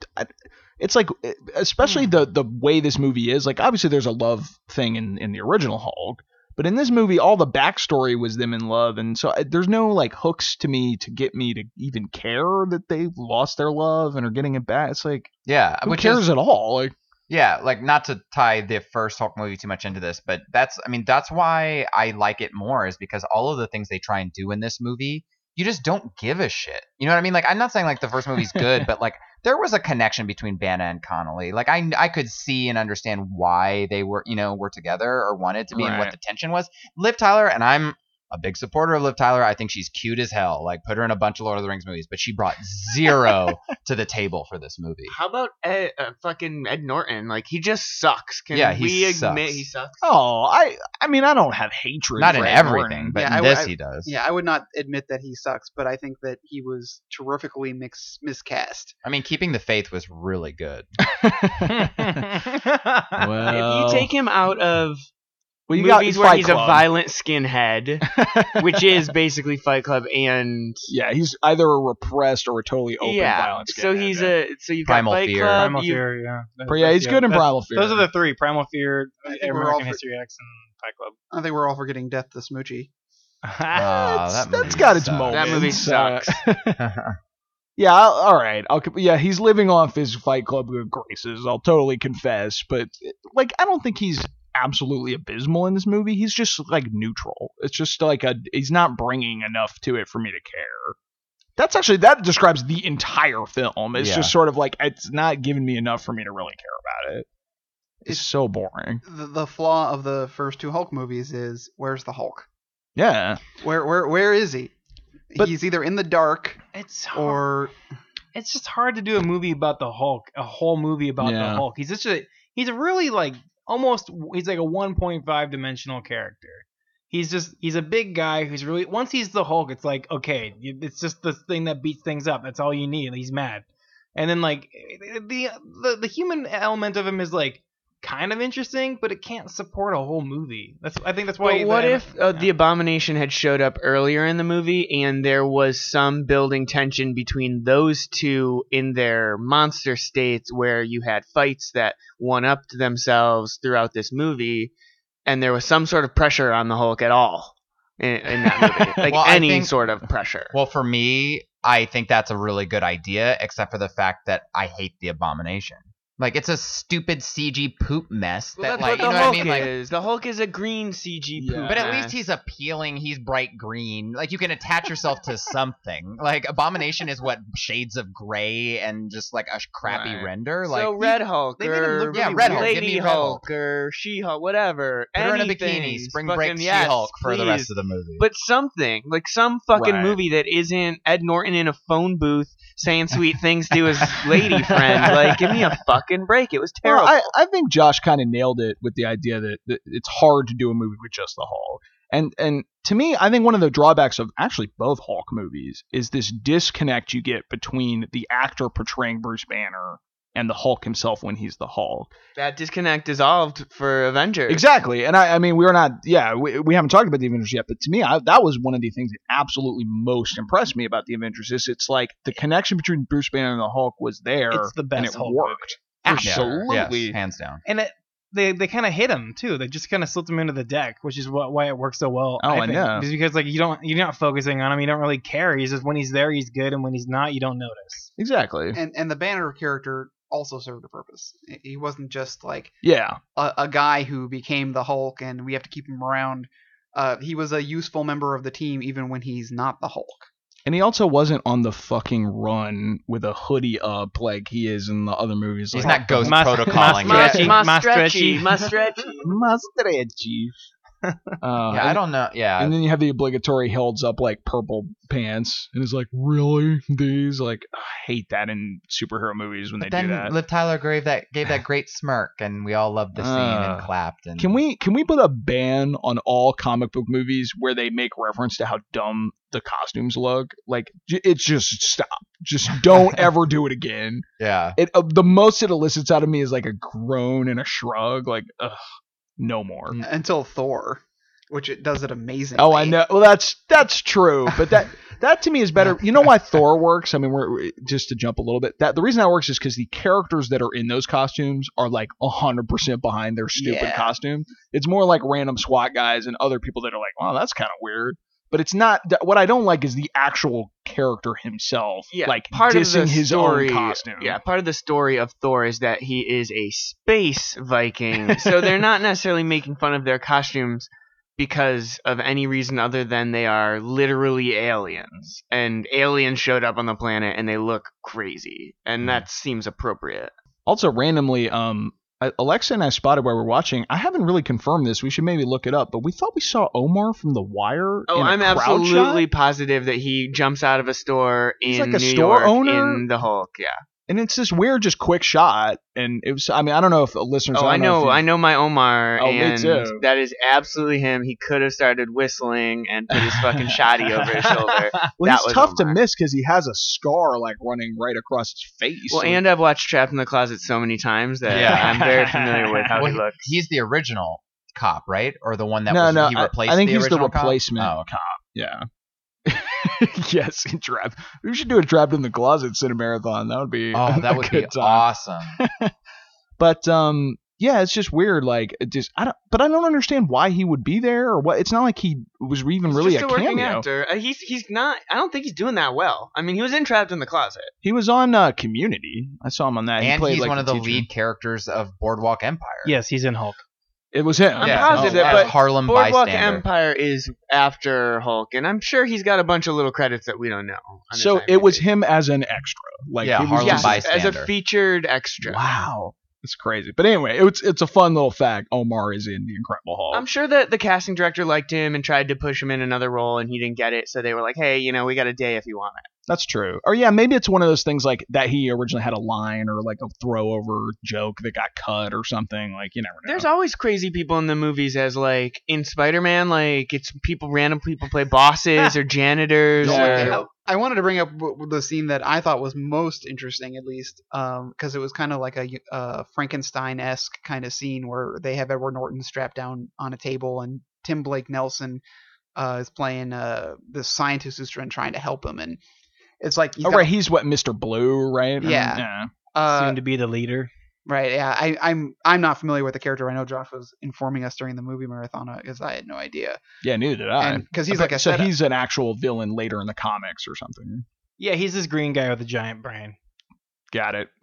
it's like especially the way this movie is. Like obviously there's a love thing in the original Hulk, but in this movie all the backstory was them in love, and so there's no like hooks to me to get me to even care that they've lost their love and are getting it back. It's like yeah, who which cares is at all? Like yeah, like not to tie the first Hulk movie too much into this, but that's why I like it more is because all of the things they try and do in this movie, you just don't give a shit. You know what I mean? Like I'm not saying like the first movie's good, but like there was a connection between Banner and Connolly. Like I could see and understand why they were together or wanted to be and what Right. the tension was. Liv Tyler, and I'm a big supporter of Liv Tyler. I think she's cute as hell. Like put her in a bunch of Lord of the Rings movies, but she brought zero to the table for this movie. How about fucking Ed Norton? Like he just sucks. Can Yeah, he we admit sucks. he sucks? oh I mean I don't have hatred Not for in Ed everything, Norton. but Yeah, in this he does. Yeah, I would not admit that he sucks, but I think that he was terrifically miscast. I mean, Keeping the Faith was really good. Well, If you take him out of well, you got movies where Fight he's Club. a violent skinhead, which is basically Fight Club, and Yeah, he's either a repressed or a totally open violent so skinhead, he's yeah. so you've got Primal Fight Fear. Club, Primal you- Fear, yeah. But yeah, he's good in that's- Primal Fear. Those are the three: Primal Fear, I think we're all American for- History X, and Fight Club. I think we're all forgetting Death to Smoochie. That that's movie got its sucks. moments. That movie sucks. Yeah, all right. Yeah, he's living off his Fight Club good graces. I'll totally confess, but like, I don't think he's absolutely abysmal in this movie. He's just like neutral. It's just like he's not bringing enough to it for me to care. That describes the entire film. It's Yeah. just sort of like it's not giving me enough for me to really care about it. It's so boring. The flaw of the first two Hulk movies is where's the Hulk? Yeah. Where is he? But- He's either in the dark It's hard. or It's just hard to do a movie about the Hulk, a whole movie about Yeah. the Hulk. He's a really like he's like a 1.5 dimensional character. He's a big guy who's really, once he's the Hulk, it's like, okay, it's just the thing that beats things up. That's all you need. He's mad. And then like the human element of him is like kind of interesting, but it can't support a whole movie. I think that's why. But what if the Abomination had showed up earlier in the movie and there was some building tension between those two in their monster states where you had fights that one-upped themselves throughout this movie, and there was some sort of pressure on the Hulk at all in that movie? Like Well, any sort of pressure. Well, for me, I think that's a really good idea, except for the fact that I hate the Abomination. Like, it's a stupid CG poop mess. Well, That, that's like, what you the know what I Hulk mean? Like, is. The Hulk is a green CG Yeah. poop but at mess. least he's appealing. He's bright green. Like, you can attach yourself to something. Like, Abomination is what shades of gray and just like a crappy Right. render. Like, So Red Hulk they made him or look really Red Hulk. Give Lady me Red Hulk Hulk. or She-Hulk, whatever. put her in a anything. bikini, spring Fucking break yes, She-Hulk for the rest please. of the movie. But something, like some fucking Right. movie that isn't Ed Norton in a phone booth saying sweet things to his lady friend. Like, give me a fucking break. It was terrible. Well, I think Josh kind of nailed it with the idea that it's hard to do a movie with just the Hulk. And to me, I think one of the drawbacks of actually both Hulk movies is this disconnect you get between the actor portraying Bruce Banner and the Hulk himself when he's the Hulk. That disconnect dissolved for Avengers. Exactly. And I mean, we haven't talked about the Avengers yet, but to me, that was one of the things that absolutely most impressed me about the Avengers is it's like the connection between Bruce Banner and the Hulk was there. It's the best and it Hulk worked. Yeah, Absolutely. yes, hands down. and they kind of hit him too. They just kind of slipped him into the deck, which is why it works so well. Oh, I think. know. Just because like you're not focusing on him, you don't really care. He's just when he's there, he's good, and when he's not, you don't notice. Exactly. And the Banner character also served a purpose. He wasn't just like Yeah. a guy who became the Hulk and we have to keep him around. He was a useful member of the team even when he's not the Hulk. And he also wasn't on the fucking run with a hoodie up like he is in the other movies. He's like, not ghost Mas- protocoling. Mas- it. Mas- My stretchy. stretchy, my stretchy. Mastreggi. Yeah, I don't know. Yeah, And then you have the obligatory holds up like purple pants and is like, really? These? Like, I hate that in superhero movies when but they then do that. Liv Tyler gave that great smirk, and we all loved the scene and Uh, clapped. And Can we put a ban on all comic book movies where they make reference to how dumb the costumes look? Like, it's just stop. Just don't ever do it again. Yeah, The most it elicits out of me is like a groan and a shrug. Like, ugh, no more. Until Thor, which it does it amazingly. Oh, I know. Well, that's true, but that to me is better. You know why Thor works? I mean, we're just to jump a little bit. The reason that works is because the characters that are in those costumes are like 100% behind their stupid Yeah. costume. It's more like random SWAT guys and other people that are like, "Wow, that's kind of weird." But it's not. What I don't like is the actual character himself, Yeah, like part dissing of the his story, own costume. Yeah, part of the story of Thor is that he is a space Viking. So they're not necessarily making fun of their costumes because of any reason other than they are literally aliens. And aliens showed up on the planet and they look crazy. And that seems appropriate. Also, randomly, Alexa and I spotted while we were watching. I haven't really confirmed this. We should maybe look it up. But we thought we saw Omar from The Wire. Oh, in a I'm crowd absolutely shot. positive that he jumps out of a store He's in like a New store York owner? in the Hulk. Yeah. And it's this weird, just quick shot. And it was. I mean, I don't know if listeners. Oh, I know my Omar, Oh, me and too. that is absolutely him. He could have started whistling and put his fucking shoddy over his shoulder. Well, That he's was tough to Omar. miss because he has a scar like running right across his face. Well, and I've watched Trapped in the Closet so many times that Yeah. I'm very familiar with how Well, he looks. he's the original cop, right? Or the one that no, he replaced. I think the he's the original cop? replacement Oh, okay. Yeah. Yes, Trapped. We should do a Trapped in the Closet Cinemarathon. That would be. Oh, that a would be good time. awesome. But yeah, it's just weird. Like, it just I don't understand why he would be there or what. It's not like he was even He's really just a a working cameo. actor. He's not. I don't think he's doing that well. I mean, he was in Trapped in the Closet. He was on Community. I saw him on that. He And played he's like one of the teacher. lead characters of Boardwalk Empire. Yes, he's in Hulk. It was him. I'm Yeah, positive, as but Harlem Boardwalk bystander. Empire is after Hulk, and I'm sure he's got a bunch of little credits that we don't know. on his So it was IMDb. him as an extra. Like Yeah, he was Harlem just Yes, as a bystander. featured extra. wow. It's crazy. But anyway, it's a fun little fact. Omar is in the Incredible Hulk. I'm sure that the casting director liked him and tried to push him in another role, and he didn't get it. So they were like, "Hey, we got a day if you want it." That's true. Or yeah, maybe it's one of those things like that he originally had a line or like a throwover joke that got cut or something. Like you never know. There's always crazy people in the movies, as like in Spider-Man, like it's random people play bosses or janitors. Yeah. Or, I wanted to bring up the scene that I thought was most interesting, at least, because it was kind of like a Frankenstein-esque kind of scene where they have Edward Norton strapped down on a table, and Tim Blake Nelson is playing this scientist who's trying to help him, and it's like right, he's what, Mr. Blue, right? Yeah. Soon to be the leader. Right, yeah. I'm not familiar with the character. I know Josh was informing us during the movie marathon because I had no idea. Yeah, neither did I. Because he's like I said, so he's an actual villain later in the comics or something. Yeah, he's this green guy with a giant brain. Got it.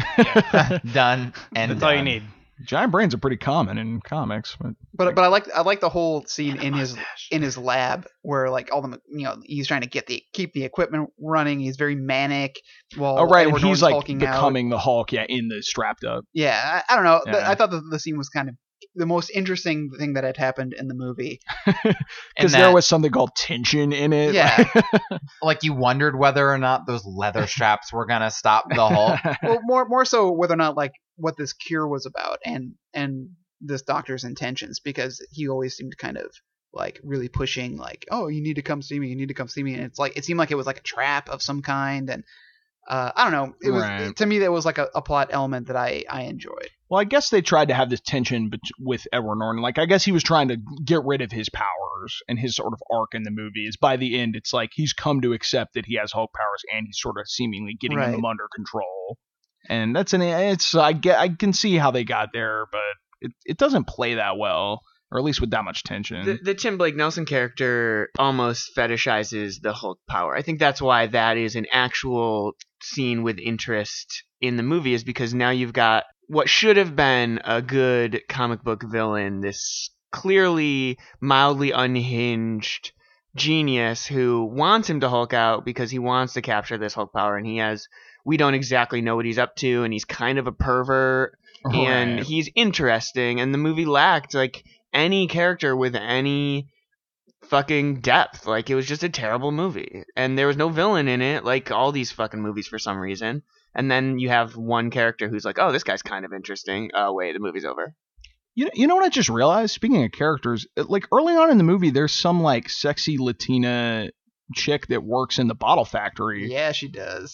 Done. And that's all you need. Giant brains are pretty common in comics, but I like the whole scene in his lab where like all the he's trying to keep the equipment running. He's very manic. While and he's like becoming the Hulk. Yeah, in the strapped up. Yeah, I don't know. Yeah. I thought the scene was kind of the most interesting thing that had happened in the movie because there was something called tension in it. Yeah, like you wondered whether or not those leather straps were gonna stop the Hulk. Well, more so whether or not like what this cure was about and this doctor's intentions, because he always seemed kind of like really pushing like, oh, you need to come see me, and it's like it seemed like it was like a trap of some kind, and I don't know, it was to me that was like a plot element that I enjoyed. Well, I guess they tried to have this tension with Edward Norton. Like, I guess he was trying to get rid of his powers, and his sort of arc in the movie is by the end, it's like he's come to accept that he has Hulk powers, and he's sort of seemingly getting them under control. And I can see how they got there, but it doesn't play that well, or at least with that much tension. The Tim Blake Nelson character almost fetishizes the Hulk power. I think that's why that is an actual scene with interest in the movie, is because now you've got what should have been a good comic book villain, this clearly mildly unhinged genius who wants him to Hulk out because he wants to capture this Hulk power, and we don't exactly know what he's up to, and he's kind of a pervert, and he's interesting, and the movie lacked like any character with any fucking depth. Like, it was just a terrible movie, and there was no villain in it like all these fucking movies for some reason. And then you have one character who's like, oh, this guy's kind of interesting. Oh, wait, the movie's over. You know what I just realized? Speaking of characters, like early on in the movie, there's some like sexy Latina chick that works in the bottle factory. Yeah, she does.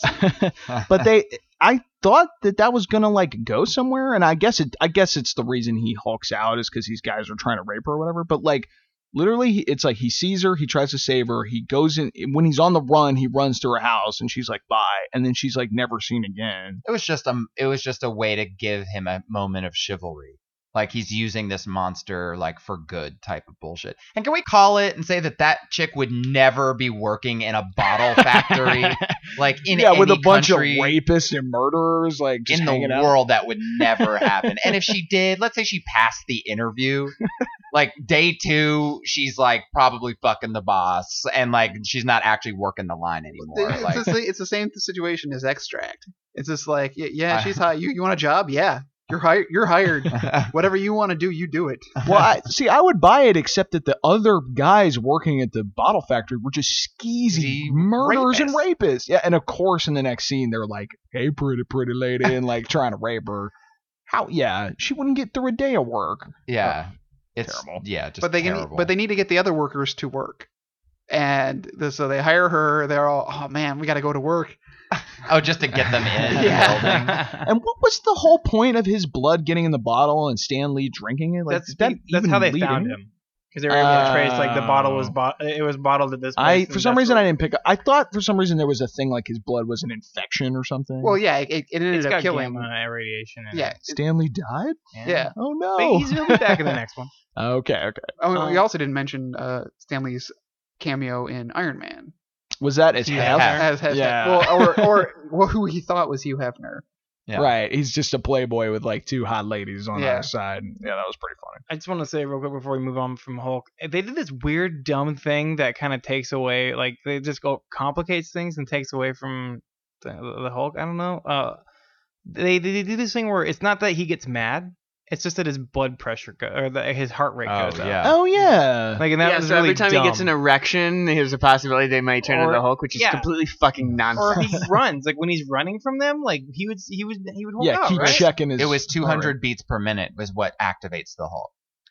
But I thought that was gonna like go somewhere, and I guess it's the reason he hulks out is because these guys are trying to rape her or whatever. But like literally, it's like he sees her, he tries to save her, he goes in when he's on the run, he runs to her house, and she's like bye, and then she's like never seen again. It was just a way to give him a moment of chivalry. Like, he's using this monster like for good type of bullshit. And can we call it and say that chick would never be working in a bottle factory, like in any with a bunch country, of rapists and murderers, like just in the world? That would never happen. And if she did, let's say she passed the interview, like day 2, she's like probably fucking the boss, and like she's not actually working the line anymore. It's the same situation as Extract. It's just like, yeah, she's high. You want a job? Yeah. You're hired. Whatever you want to do, you do it. Well, I would buy it, except that the other guys working at the bottle factory were just skeezy murderers and rapists. Yeah, and of course, in the next scene, they're like, "Hey, pretty lady," and like trying to rape her. How? Yeah, she wouldn't get through a day of work. Yeah, it's terrible. Yeah, just terrible. But they need to get the other workers to work, and so they hire her. They're all, oh man, we got to go to work. Oh, just to get them in the building. And what was the whole point of his blood getting in the bottle and Stan Lee drinking it? Like, that's how they found him. Because they were able to trace, like, the bottle was bottled at this place. For some reason, I didn't pick up. I thought for some reason there was a thing like his blood was an infection or something. Well, yeah, it ended up killing him. Gamma radiation. Yeah. Stan Lee died? Yeah. Oh, no. But he'll be back in the next one. Okay. Oh, we also didn't mention Stan Lee's cameo in Iron Man. Was that as Hefner? Yeah. Well, who he thought was Hugh Hefner. Yeah. Right. He's just a playboy with like 2 hot ladies on the other side. Yeah, that was pretty funny. I just want to say real quick before we move on from Hulk, they did this weird dumb thing that kind of takes away, like, they just complicates things and takes away from the Hulk. I don't know. They do this thing where it's not that he gets mad. It's just that his blood pressure his heart rate goes up. Yeah. Oh yeah. Like, and that was so really every time dumb. he gets an erection, there's a possibility they might turn into the Hulk, which is completely fucking nonsense. Or he runs, like when he's running from them, like he would hold out. Keep right? checking his. It was 200 beats per minute was what activates the Hulk.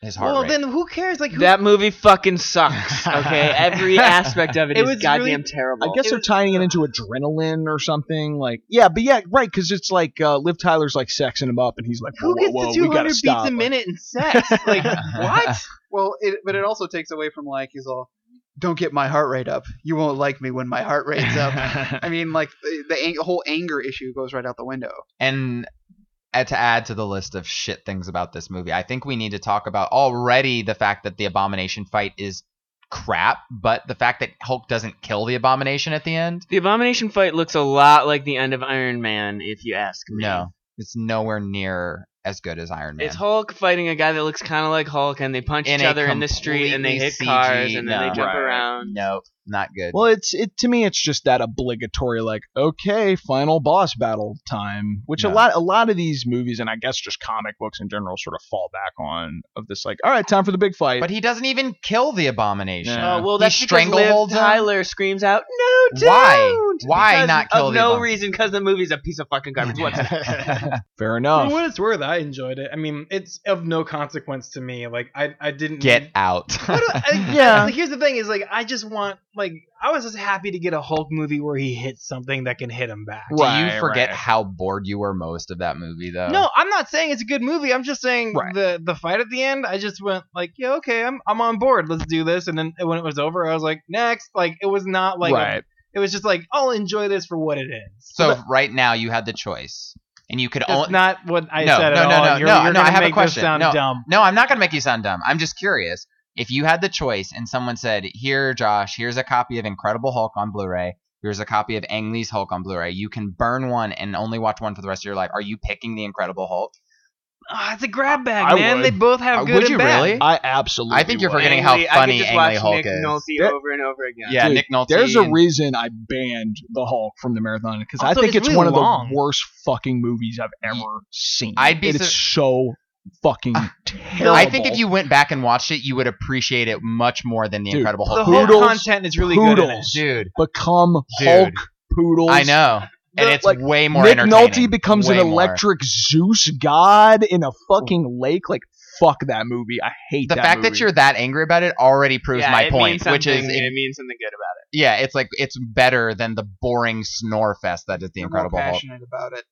his heart Well, rate. then who cares? Like, who, That movie fucking sucks. Okay, every aspect of it It is was goddamn really- terrible. I guess they're tying it into adrenaline or something. Like, yeah, right, because it's like Liv Tyler's like sexing him up, and he's like, whoa, who gets whoa, to we gotta 200 beats stop. a minute in sex? Like, what? Well, but it also takes away from like he's all, don't get my heart rate up. You won't like me when my heart rate's up. I mean, like the whole anger issue goes right out the window. And to add to the list of shit things about this movie, I think we need to talk about already the fact that the Abomination fight is crap, but the fact that Hulk doesn't kill the Abomination at the end. The Abomination fight looks a lot like the end of Iron Man, if you ask me. No, it's nowhere near as good as Iron Man. It's Hulk fighting a guy that looks kind of like Hulk, and they punch In each a other in the street, and they hit completely cars, CG, and then they no. jump Right. around. Nope, not good. Well, to me, it's just that obligatory, like, okay, final boss battle time, which No. a lot of these movies, and I guess just comic books in general, sort of fall back on of this, like, all right, time for the big fight. But he doesn't even kill the Abomination. Yeah. Oh, well, He that's because Liv strangleholds him? Tyler screams out, "No, don't!" Why? Why Because not kill of the no Abomination? reason, because the movie's a piece of fucking garbage. What's it? Fair For enough. what it's worth, I enjoyed it. I mean, it's of no consequence to me. Like, I didn't Get out. Yeah. Like, here's the thing: is like, I just want like, I was just happy to get a Hulk movie where he hits something that can hit him back. Do you Right, forget right. how bored you were most of that movie, though? No, I'm not saying it's a good movie. I'm just saying Right. the fight at the end. I just went like, yeah, okay, I'm on board. Let's do this. And then when it was over, I was like, next. Like, it was not like Right. it was just like, I'll enjoy this for what it is. So right now you had the choice, and you could That's only. not what I No, said no, at no, all. no, and you're, no, you're no, gonna I have a make question. this sound No. dumb. No, I'm not gonna make you sound dumb. I'm just curious. If you had the choice, and someone said, "Here, Josh, here's a copy of Incredible Hulk on Blu-ray. Here's a copy of Ang Lee's Hulk on Blu-ray. You can burn one and only watch one for the rest of your life." Are you picking the Incredible Hulk? It's a grab bag, I man. would. They both have good Would and you bad. really? I absolutely I think you're would. forgetting how Ang Lee- funny I could just Ang watch Lee Hulk Nick is. Nolte There- over and over again. Yeah, Dude, Nick Nolte. There's a and- reason I banned the Hulk from the marathon because I Also, think it's it's really one of long. the worst fucking movies I've ever seen. I'd be It's su- so fucking terrible. I think if you went back and watched it, you would appreciate it much more than the Dude, Incredible The Hulk. whole Poodles- content is really good in it. Poodles Dude, become Dude. Hulk poodles. I know, and it's like, way more Nick entertaining. Nolte becomes an Way more. electric Zeus god in a fucking lake. Like, fuck that movie. I hate The that fact movie. that you're that angry about it already proves Yeah, my it point, means which is something- it means something good about it. yeah, it's like it's better than the boring snore fest that is the You're more Incredible Hulk. passionate about it.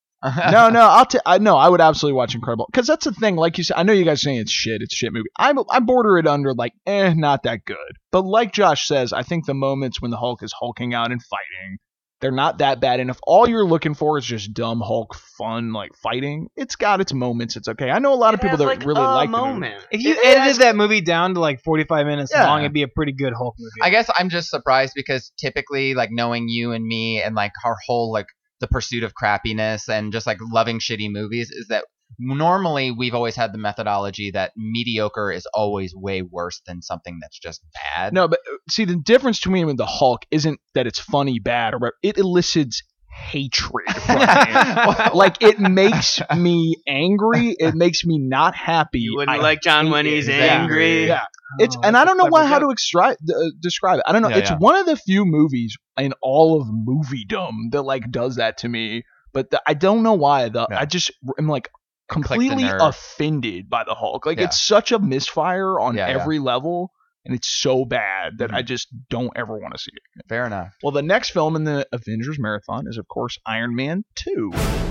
no, I would absolutely watch Incredible because that's the thing. Like you said, I know you guys saying it's a shit movie. I border it under like, not that good. But like Josh says, I think the moments when the Hulk is hulking out and fighting, they're not that bad. And if all you're looking for is just dumb Hulk fun, like fighting, it's got its moments. It's okay. I know a lot of people that really like the movie. moment. If you It edited has- that movie down to like 45 minutes Yeah. long, it'd be a pretty good Hulk movie. I guess I'm just surprised because typically, like knowing you and me and like our whole like the pursuit of crappiness and just like loving shitty movies is that normally we've always had the methodology that mediocre is always way worse than something that's just bad. No, but see, the difference between me and the Hulk isn't that it's funny, bad, or whatever. It elicits hatred from me. Like, it makes me angry. It makes me not happy. You wouldn't I like John hate when it. he's Exactly. angry. Yeah. It's Oh, and that's I a don't know clever how joke. to describe it. I don't know. Yeah, It's yeah. one of the few movies in all of moviedom that like does that to me. But I don't know why. Yeah. I just am like Click the completely nerve. offended by the Hulk. Like, Yeah. it's such a misfire on Yeah, yeah. every level, and it's so bad that Mhm. I just don't ever want to see it. Fair enough. Well, the next film in the Avengers marathon is, of course, Iron Man 2.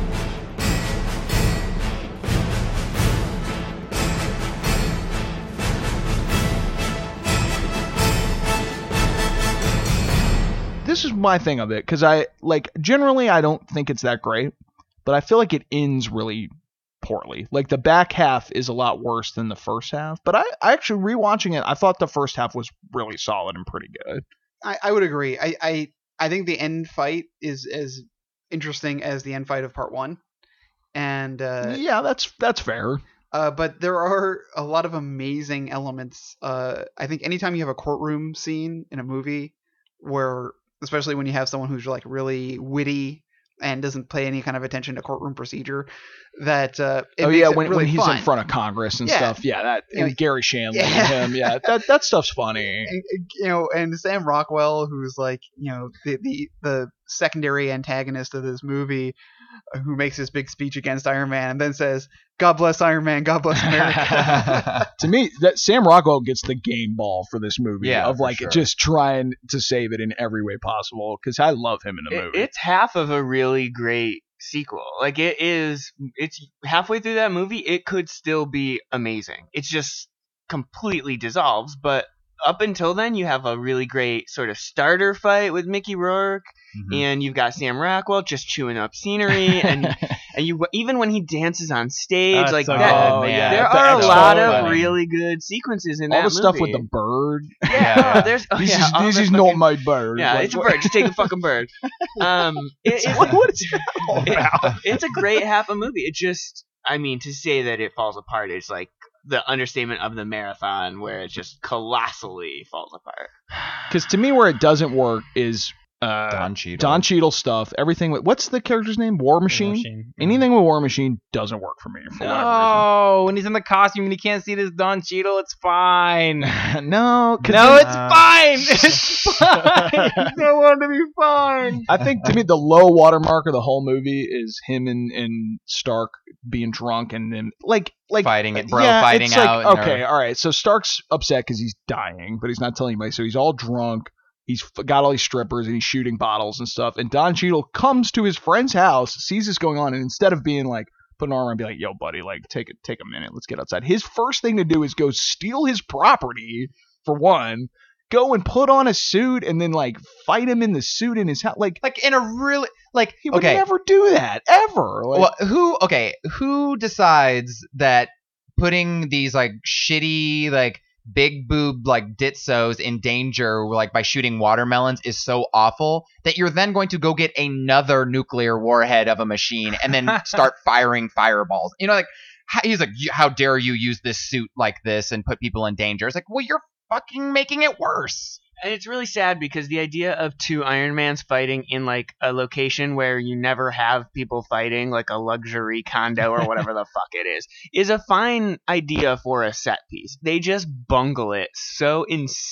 This is my thing of it, because generally I don't think it's that great, but I feel like it ends really poorly. Like, the back half is a lot worse than the first half, but I actually, rewatching it, I thought the first half was really solid and pretty good. I would agree. I think the end fight is as interesting as the end fight of part one, and Yeah, that's fair. but there are a lot of amazing elements. I think anytime you have a courtroom scene in a movie, where especially when you have someone who's like really witty and doesn't pay any kind of attention to courtroom procedure, that it makes it when really he's fun. in front of Congress and Yeah. stuff. Yeah, that You know, and Gary Shandling yeah. and him. Yeah, that stuff's funny. And, and Sam Rockwell, who's like, the secondary antagonist of this movie who makes this big speech against Iron Man and then says, "God bless Iron Man, God bless America." To me, that Sam Rockwell gets the game ball for this movie Yeah, of for like sure. just trying to save it in every way possible because I love him in the movie. It's half of a really great sequel. Like it's halfway through that movie, it could still be amazing. It's just completely dissolves, but up until then you have a really great sort of starter fight with Mickey Rourke, and you've got Sam Rockwell just chewing up scenery, and you even when he dances on stage, That's like so that. good, man. There The are a extra lot funny. of really good sequences in all that the stuff with movie. the bird. Yeah, there's This all is the not fucking- my bird. Yeah, Like, it's a bird. Just take a fucking bird. what is that all about? It's a great half a movie. It just, I mean, to say that it falls apart is like the understatement of the marathon, where it just colossally falls apart. Because to me, where it doesn't work is Don Cheadle. Don Cheadle stuff. Everything with what's the character's name? War Machine. Anything with War Machine doesn't work for me for whatever No, when he's in the costume and he can't see this Don Cheadle, it's fine. reason. No, 'cause No, then- it's fine. It's fine. I want to be fine. I think to me the low watermark of the whole movie is him and Stark being drunk and then like Fighting it, fighting fighting out. and Okay, all right. So Stark's upset because he's dying, but he's not telling anybody. So he's all drunk. He's got all these strippers and he's shooting bottles and stuff. And Don Cheadle comes to his friend's house, sees this going on, and instead of being like put an arm and be like, "Yo, buddy, like take a minute, let's get outside." His first thing to do is go steal his property for one. Go and put on a suit and then like fight him in the suit in his house. Like in a really like he would okay. never do that ever. Like, Well, who decides that putting these like shitty like big boob like ditsos in danger like by shooting watermelons is so awful that you're then going to go get another nuclear warhead of a machine and then start firing fireballs. You know, like he's like, how dare you use this suit like this and put people in danger? It's like, well, you're fucking making it worse. And it's really sad because the idea of two Iron Mans fighting in like a location where you never have people fighting, like a luxury condo or whatever the fuck it is a fine idea for a set piece. They just bungle it so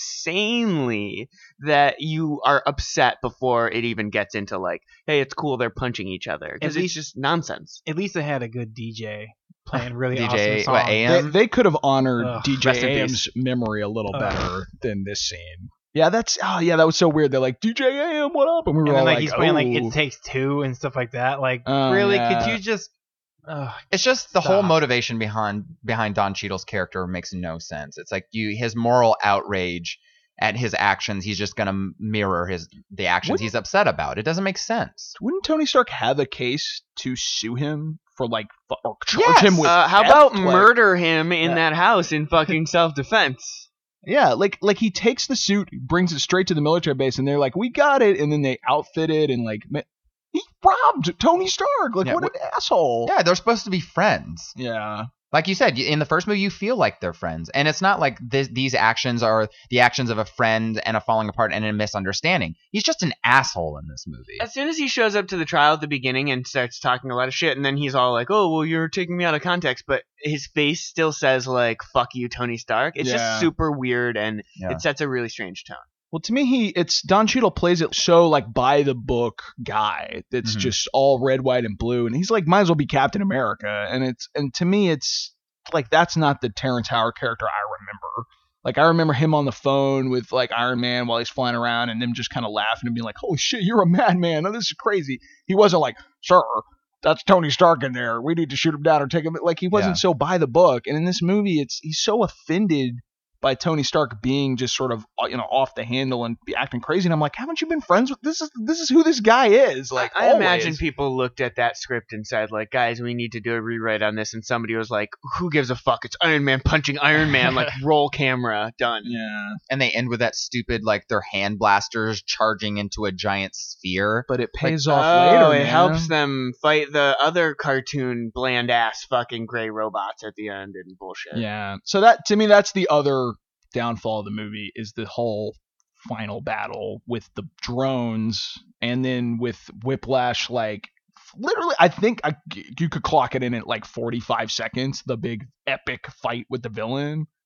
insanely that you are upset before it even gets into like, hey, it's cool they're punching each other, because At it's just nonsense. At least it had a good DJ playing really DJ, awesome what, songs. AM? they could have honored Ugh, DJ rest in AM's memory a little Ugh. better than this scene. Yeah, that was so weird. They're like, DJ AM, what up? And we were And all then like like, he's playing like "Oh." It Takes Two and stuff like that. Like Oh, really, yeah. could you just? It's just the whole Stop. motivation behind Don Cheadle's character makes no sense. It's like his moral outrage at his actions, he's just gonna mirror the actions Wouldn't- he's upset about. It doesn't make sense. Wouldn't Tony Stark have a case to sue him for like or charge Yes. him with? How theft? about Like, murder him in Yeah. that house in fucking self-defense? Yeah, like he takes the suit, brings it straight to the military base, and they're like, "We got it," and then they outfit it and like he robbed Tony Stark. Like, Yeah, what an asshole. Yeah, they're supposed to be friends. Yeah. Like you said, in the first movie, you feel like they're friends. And it's not like these actions are the actions of a friend and a falling apart and a misunderstanding. He's just an asshole in this movie. As soon as he shows up to the trial at the beginning and starts talking a lot of shit, and then he's all like, "Oh, well, you're taking me out of context," but his face still says like, "Fuck you, Tony Stark." It's Yeah. just super weird, and Yeah. it sets a really strange tone. Well, to me, it's Don Cheadle plays it so like by the book guy that's Mhm. just all red, white, and blue, and he's like might as well be Captain America, and to me, it's like that's not the Terrence Howard character I remember. Like I remember him on the phone with like Iron Man while he's flying around, and them just kind of laughing and being like, "Holy shit, you're a madman! Oh, this is crazy." He wasn't like, "Sir, that's Tony Stark in there. We need to shoot him down or take him." Like he wasn't so by the book, and in this movie, he's so offended by Tony Stark being just sort of off the handle and be acting crazy, and I'm like, haven't you been friends with this is who this guy is? Like I always. imagine people looked at that script and said, like, "Guys, we need to do a rewrite on this," and somebody was like, "Who gives a fuck? It's Iron Man punching Iron Man, like roll camera, done." Yeah, And they end with that stupid, like, their hand blasters charging into a giant sphere. but it pays off Oh, later. it man. helps them fight the other cartoon bland ass fucking gray robots at the end and bullshit. Yeah. So that to me, that's the other downfall of the movie is the whole final battle with the drones, and then with Whiplash. Like literally, I think you could clock it in at like 45 seconds. The big epic fight with the villain.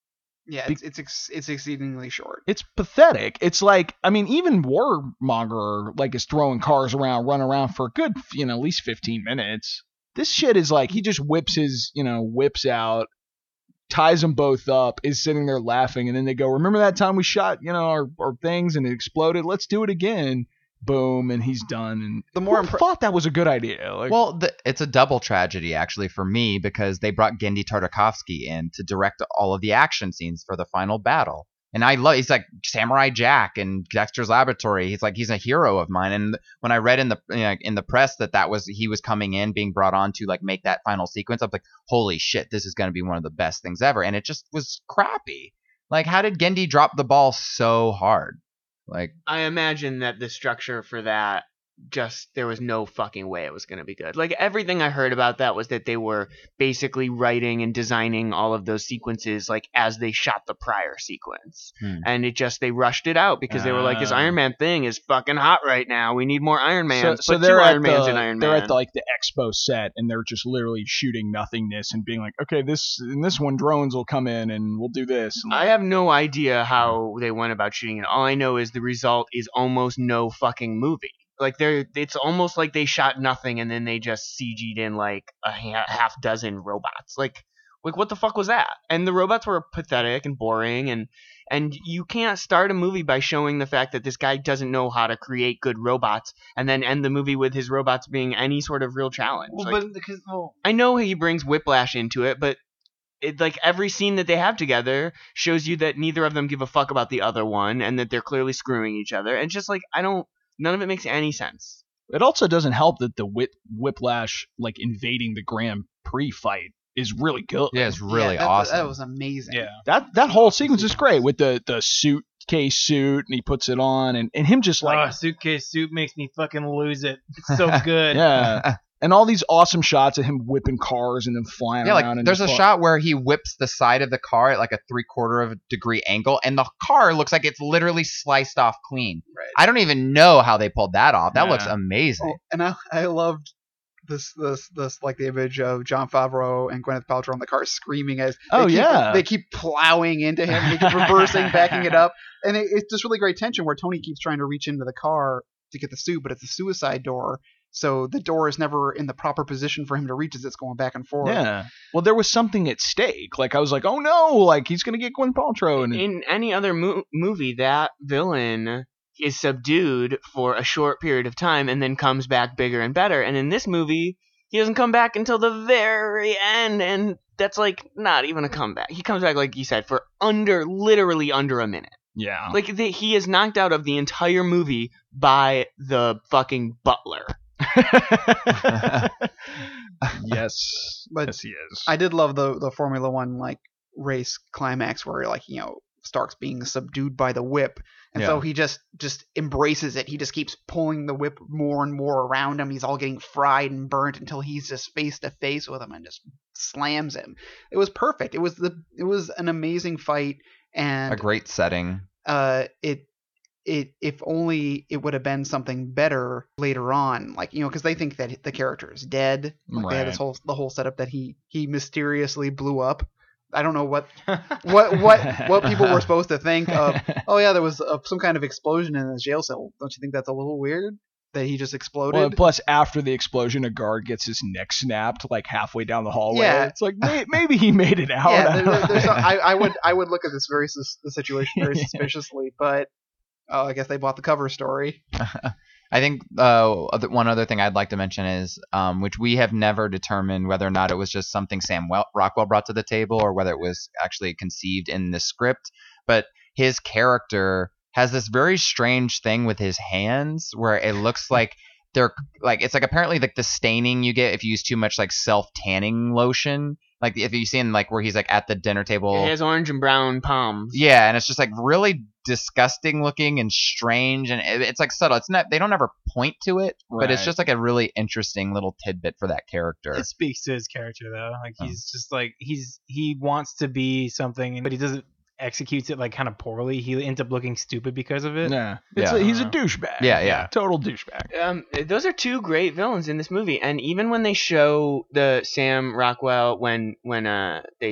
Yeah, it's exceedingly short. It's pathetic. It's like, I mean, even Warmonger like is throwing cars around, running around for a good, at least 15 minutes. This shit is like he just whips out, ties them both up, is sitting there laughing, and then they go, "Remember that time we shot, our things and it exploded? Let's do it again." Boom, and he's done. And The more who thought that was a good idea? Like, Well, it's a double tragedy actually for me because they brought Gendy Tartakovsky in to direct all of the action scenes for the final battle. And he's like Samurai Jack and Dexter's Laboratory. He's a hero of mine. And when I read in the press that he was coming in, being brought on to like make that final sequence, I was like, holy shit, this is going to be one of the best things ever. And it just was crappy. Like, how did Gendy drop the ball so hard? Like, I imagine that the structure for that, there was no fucking way it was going to be good. Like, everything I heard about that was that they were basically writing and designing all of those sequences like as they shot the prior sequence. And they rushed it out because they were like, this Iron Man thing is fucking hot right now. We need more Iron Mans. So Put they're two at Iron Mans in Iron Man. They're at the expo set, and they're just literally shooting nothingness and being like, okay, this one drones will come in and we'll do this. And I have no idea how they went about shooting it. All I know is the result is almost no fucking movie. Like it's almost like they shot nothing and then they just CG'd in like a half dozen robots. Like what the fuck was that? And the robots were pathetic and boring, and you can't start a movie by showing the fact that this guy doesn't know how to create good robots and then end the movie with his robots being any sort of real challenge. I know he brings Whiplash into it, but like every scene that they have together shows you that neither of them give a fuck about the other one and that they're clearly screwing each other. And just like none of it makes any sense. It also doesn't help that the Whiplash like invading the Grand Prix fight is really good. Yeah, it's really awesome. That was amazing. Yeah. That whole sequence is great with the suitcase suit, and he puts it on, and him just like suitcase suit makes me fucking lose it. It's so good. yeah. And all these awesome shots of him whipping cars and then flying around. Like there's a shot where he whips the side of the car at like a 3/4 degree angle, and the car looks like it's literally sliced off clean. Right. I don't even know how they pulled that off. That looks amazing. Oh, and I loved this like the image of Jon Favreau and Gwyneth Paltrow on the car screaming as they keep plowing into him, they keep reversing, backing it up, and it's just really great tension where Tony keeps trying to reach into the car to get the suit, but it's a suicide door. So the door is never in the proper position for him to reach as it's going back and forth. Yeah. Well, there was something at stake. Like, I was like, oh no, like he's going to get Gwyneth Paltrow. And in any other movie, that villain is subdued for a short period of time and then comes back bigger and better. And in this movie, he doesn't come back until the very end. And that's like not even a comeback. He comes back, like you said, for literally under a minute. Yeah. Like he is knocked out of the entire movie by the fucking butler. Yes, but yes, he is. I did love the Formula One like race climax where like Stark's being subdued by the whip, and so he just embraces it. He just keeps pulling the whip more and more around him. He's all getting fried and burnt until he's just face to face with him and just slams him. It was perfect. It was an amazing fight and a great setting. If only it would have been something better later on, like because they think that the character is dead. Like they had the whole setup that he mysteriously blew up. I don't know what people were supposed to think of. Oh yeah, there was some kind of explosion in his jail cell. Don't you think that's a little weird that he just exploded? Well, plus after the explosion, a guard gets his neck snapped like halfway down the hallway. Yeah. It's like maybe he made it out. Yeah, I would look at this the situation very suspiciously, but. Oh, I guess they bought the cover story. I think one other thing I'd like to mention is, which we have never determined whether or not it was just something Sam Rockwell brought to the table or whether it was actually conceived in the script, but his character has this very strange thing with his hands where it looks like they're like it's like apparently like the staining you get if you use too much like self-tanning lotion. Like if you see him like where he's like at the dinner table. He has orange and brown palms. Yeah, and it's just like really disgusting looking and strange, and it's like subtle. It's not they don't ever point to it, but it's just like a really interesting little tidbit for that character. It speaks to his character though. Like he's just like he wants to be something, but he doesn't executes it like kind of poorly. He ends up looking stupid because of it. Yeah, he's a douchebag. Yeah, total douchebag. Those are two great villains in this movie, and even when they show the Sam Rockwell when they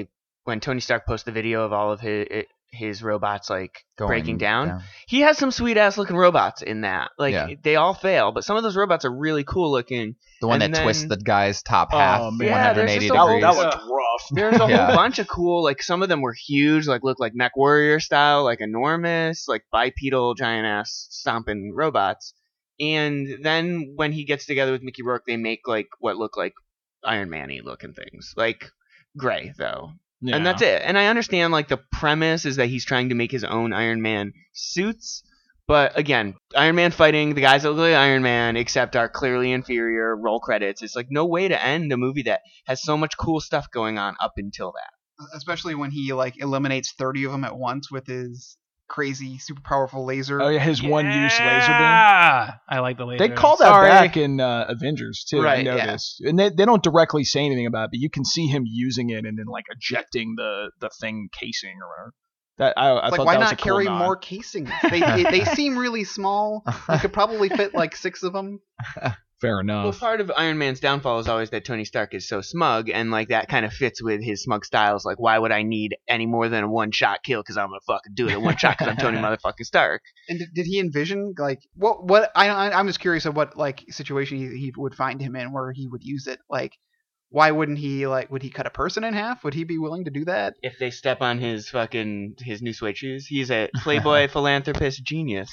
when Tony Stark posts the video of all of his robots like Going breaking down. He has some sweet ass looking robots in that. Like Yeah. they all fail, but some of those robots are really cool looking. The one And that twists then- the guy's top half Oh, man. Yeah, there's 180 just a whole- degrees. That looked rough. There's a Yeah. whole bunch of cool, like some of them were huge, like looked like Mech Warrior style, like enormous, like bipedal giant ass stomping robots. And then when he gets together with Mickey Rourke, they make like what look like Iron Man-y looking things, like gray though. Yeah. And that's it. And I understand like the premise is that he's trying to make his own Iron Man suits. But again, Iron Man fighting the guys that look like Iron Man except are clearly inferior, roll credits. It's like no way to end a movie that has so much cool stuff going on up until that. Especially when he like eliminates 30 of them at once with his crazy, super powerful laser. Oh yeah, his one-use laser beam. Yeah, I like the laser. They call that Sorry. back in Avengers too. I Right, yeah. noticed, and they don't directly say anything about it, but you can see him using it and then like ejecting the thing casing or whatever. That I It's thought like, why that was not a cool carry nod. more casings? They seem really small. You could probably fit like 6 of them. Fair Well, enough. part of Iron Man's downfall is always that Tony Stark is so smug, and like that kind of fits with his smug styles. Like, why would I need any more than a one-shot kill? Because I'm gonna fucking do it in one shot because I'm Tony motherfucking Stark. And did he envision like what? I'm just curious of what like situation he would find him in where he would use it. Like, why wouldn't he like? Would he cut a person in half? Would he be willing to do that? If they step on his new suede shoes, he's a playboy philanthropist genius.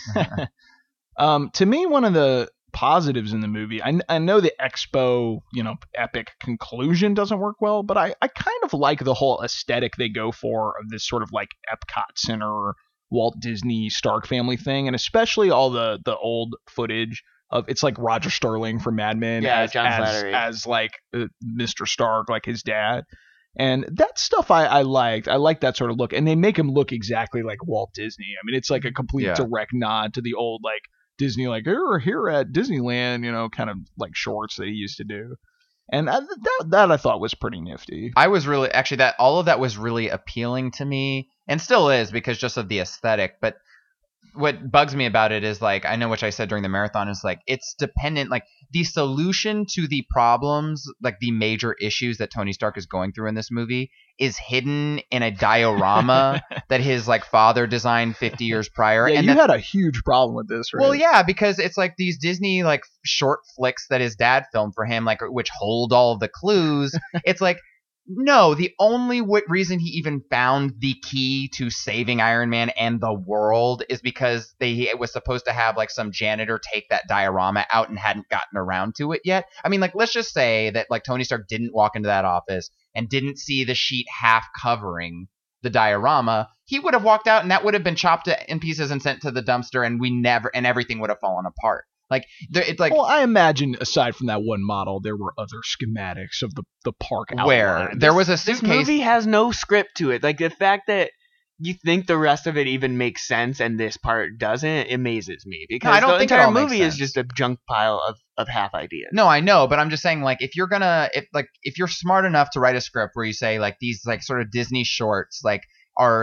To me, one of the positives in the movie, I know the Expo, epic conclusion doesn't work well, but I kind of like the whole aesthetic they go for of this sort of like Epcot Center, Walt Disney Stark family thing, and especially all the old footage of it's like Roger Sterling from Mad Men Yeah, John Slattery. as like Mr. Stark, like his dad. And that stuff I liked. I liked that sort of look. And they make him look exactly like Walt Disney. I mean, it's like a complete Yeah. direct nod to the old like Disney, like here at Disneyland, kind of like shorts that he used to do. And that I thought was pretty nifty. I was really actually that all of that was really appealing to me and still is because just of the aesthetic. But what bugs me about it is like I know which I said during the marathon is like it's dependent like the solution to the problems like the major issues that Tony Stark is going through in this movie is hidden in a diorama that his like father designed 50 years prior. Yeah, and you that- had a huge problem with this, right? Well, yeah, because it's like these Disney like short flicks that his dad filmed for him, like which hold all of the clues. It's like, no, the only reason he even found the key to saving Iron Man and the world is because it was supposed to have like some janitor take that diorama out and hadn't gotten around to it yet. I mean, like let's just say that like Tony Stark didn't walk into that office and didn't see the sheet half covering the diorama, he would have walked out and that would have been chopped in pieces and sent to the dumpster and everything would have fallen apart. Like it's like well, I imagine aside from that one model, there were other schematics of the park where outline. there was a This suitcase. movie has no script to it. Like the fact that you think the rest of it even makes sense and this part doesn't amazes me because I don't the think it entire all makes movie is sense. just a junk pile of half ideas. No, I know, but I'm just saying like if you're smart enough to write a script where you say like these like sort of Disney shorts like are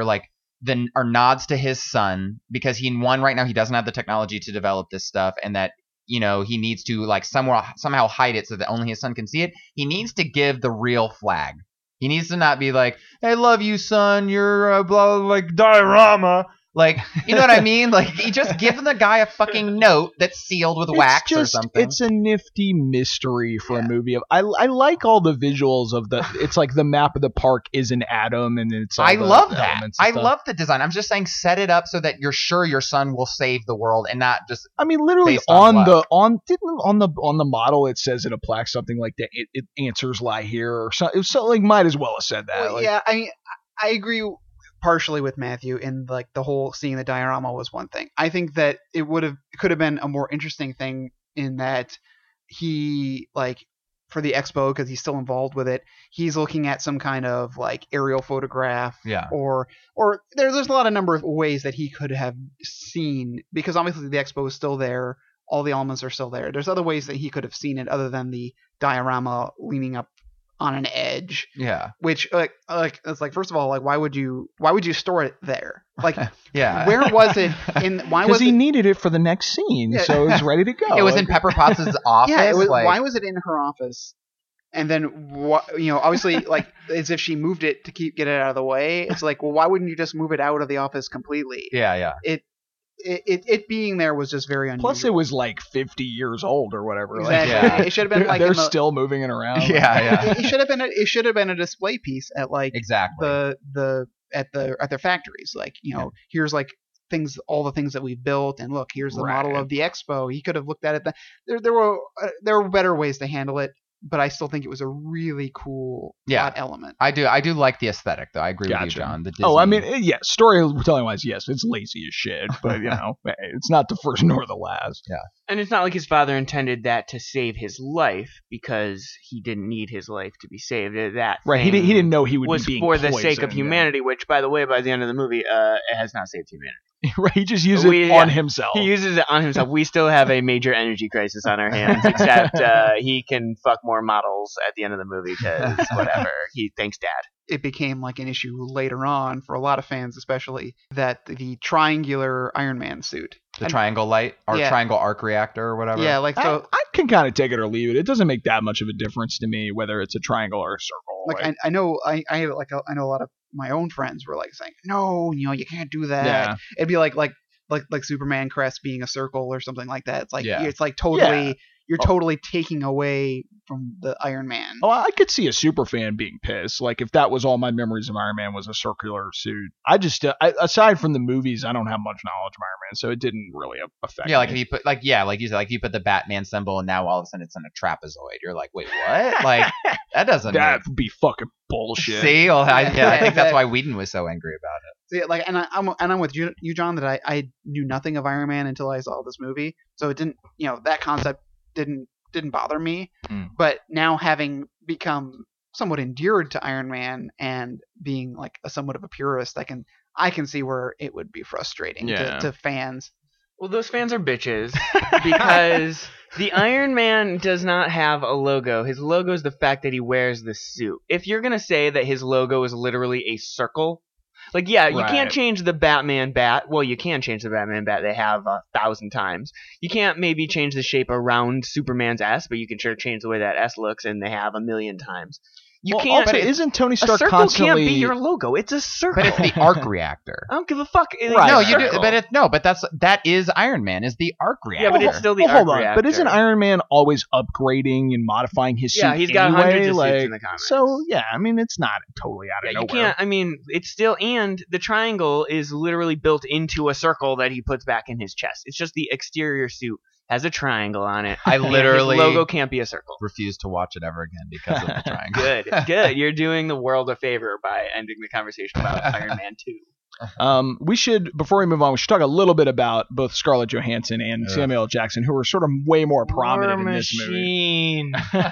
nods to his son because right now he doesn't have the technology to develop this stuff and that he needs to like somehow hide it so that only his son can see it. He needs to give the real flag. He needs to not be like, "I love you, son. You're blah like diorama." Like, you know what I mean? Like, he just give the guy a fucking note that's sealed with wax or something. It's a nifty mystery for a movie. I like all the visuals of it's like the map of the park is an atom and it's all I the love that. elements and I stuff. love the design. I'm just saying set it up so that you're sure your son will save the world and not just I mean, literally based on what? on the model it says in a plaque something like that. It answers lie here or something. So like might as well have said that. Well, Like, yeah, I mean, I agree partially with Matthew in like the whole seeing the diorama was one thing. I think that it could have been a more interesting thing in that he like for the expo because he's still involved with it. He's looking at some kind of like aerial photograph, Yeah. or there's a lot of number of ways that he could have seen because obviously the expo is still there. All the elements are still there. There's other ways that he could have seen it other than the diorama leaning up on an edge. Yeah. Which like it's like first of all like why would you store it there? Like Yeah. where was it in why because was he it needed it for the next scene, Yeah. so it was ready to go. It was in Like, Pepper Potts' office. yeah, it was, like, why was it in her office? And then obviously like as if she moved it to get it out of the way. It's like, well, why wouldn't you just move it out of the office completely? Yeah. It being there was just very unusual. Plus, it was like 50 years old or whatever. Exactly. Yeah. It should have been like they're still moving it around. Yeah. It should have been a display piece at like Exactly. at their factories. Like here's like all the things that we've built, and look, here's the model of the Expo. He could have looked at it. There were better ways to handle it, but I still think it was a really cool plot element. I do like the aesthetic though. I agree with you, John. The Disney... Oh, I mean, yeah, storytelling wise, yes, it's lazy as shit, but it's not the first nor the last. Yeah. And it's not like his father intended that to save his life, because he didn't need his life to be saved. That right, he didn't know he would was be being for the poisoned, sake of humanity, which, by the way, by the end of the movie, it has not saved humanity. Right, he just used it on himself. He uses it on himself. We still have a major energy crisis on our hands, except he can fuck more models at the end of the movie because whatever. Thanks, Dad. It became like an issue later on for a lot of fans, especially that the triangular Iron Man suit. The triangle light or triangle arc reactor or whatever. Yeah, like so. I can kind of take it or leave it. It doesn't make that much of a difference to me whether it's a triangle or a circle. Like I know a lot of my own friends were like saying, no, you can't do that. Yeah. It'd be like Superman crest being a circle or something like that. It's like it's like totally you're totally taking away from the Iron Man. Oh, I could see a super fan being pissed. Like if that was all my memories of Iron Man was a circular suit. I just aside from the movies, I don't have much knowledge of Iron Man, so it didn't really affect. Yeah, like me. if you put like you said, like you put the Batman symbol and now all of a sudden it's in a trapezoid. You're like, wait, what? Like that doesn't. That would be fucking bullshit. See, well, I think that's why Whedon was so angry about it. See, like, and I'm with you, John, that I knew nothing of Iron Man until I saw this movie, so it didn't, that concept didn't bother me. But now having become somewhat endeared to Iron Man and being like somewhat of a purist, I can see where it would be frustrating to fans. Well, those fans are bitches because the Iron Man does not have a logo. His logo is the fact that he wears the suit. If you're going to say that his logo is literally a circle, like, you can't change the Batman bat. Well, you can change the Batman bat. They have 1,000 times. You can't maybe change the shape around Superman's S, but you can sure change the way that S looks, and they have 1,000,000 times. You can't. Also, isn't Tony Stark a circle constantly? Can't be your logo. It's a circle. But it's the arc reactor. I don't give a fuck. Right. No, you do. But that is Iron Man. Is the arc reactor. Yeah, but it's still the arc hold on. reactor. But isn't Iron Man always upgrading and modifying his suit? Yeah, he's got anyway? hundreds of suits in the comics. So yeah, I mean, it's not totally out of nowhere. You can't. I mean, it's still, and the triangle is literally built into a circle that he puts back in his chest. It's just the exterior suit has a triangle on it. I literally his logo can't be a circle. refuse to watch it ever again because of the triangle. Good. You're doing the world a favor by ending the conversation about Iron Man 2. We should, before we move on, we should talk a little bit about both Scarlett Johansson and Samuel L. Jackson, who are sort of way more prominent in this movie.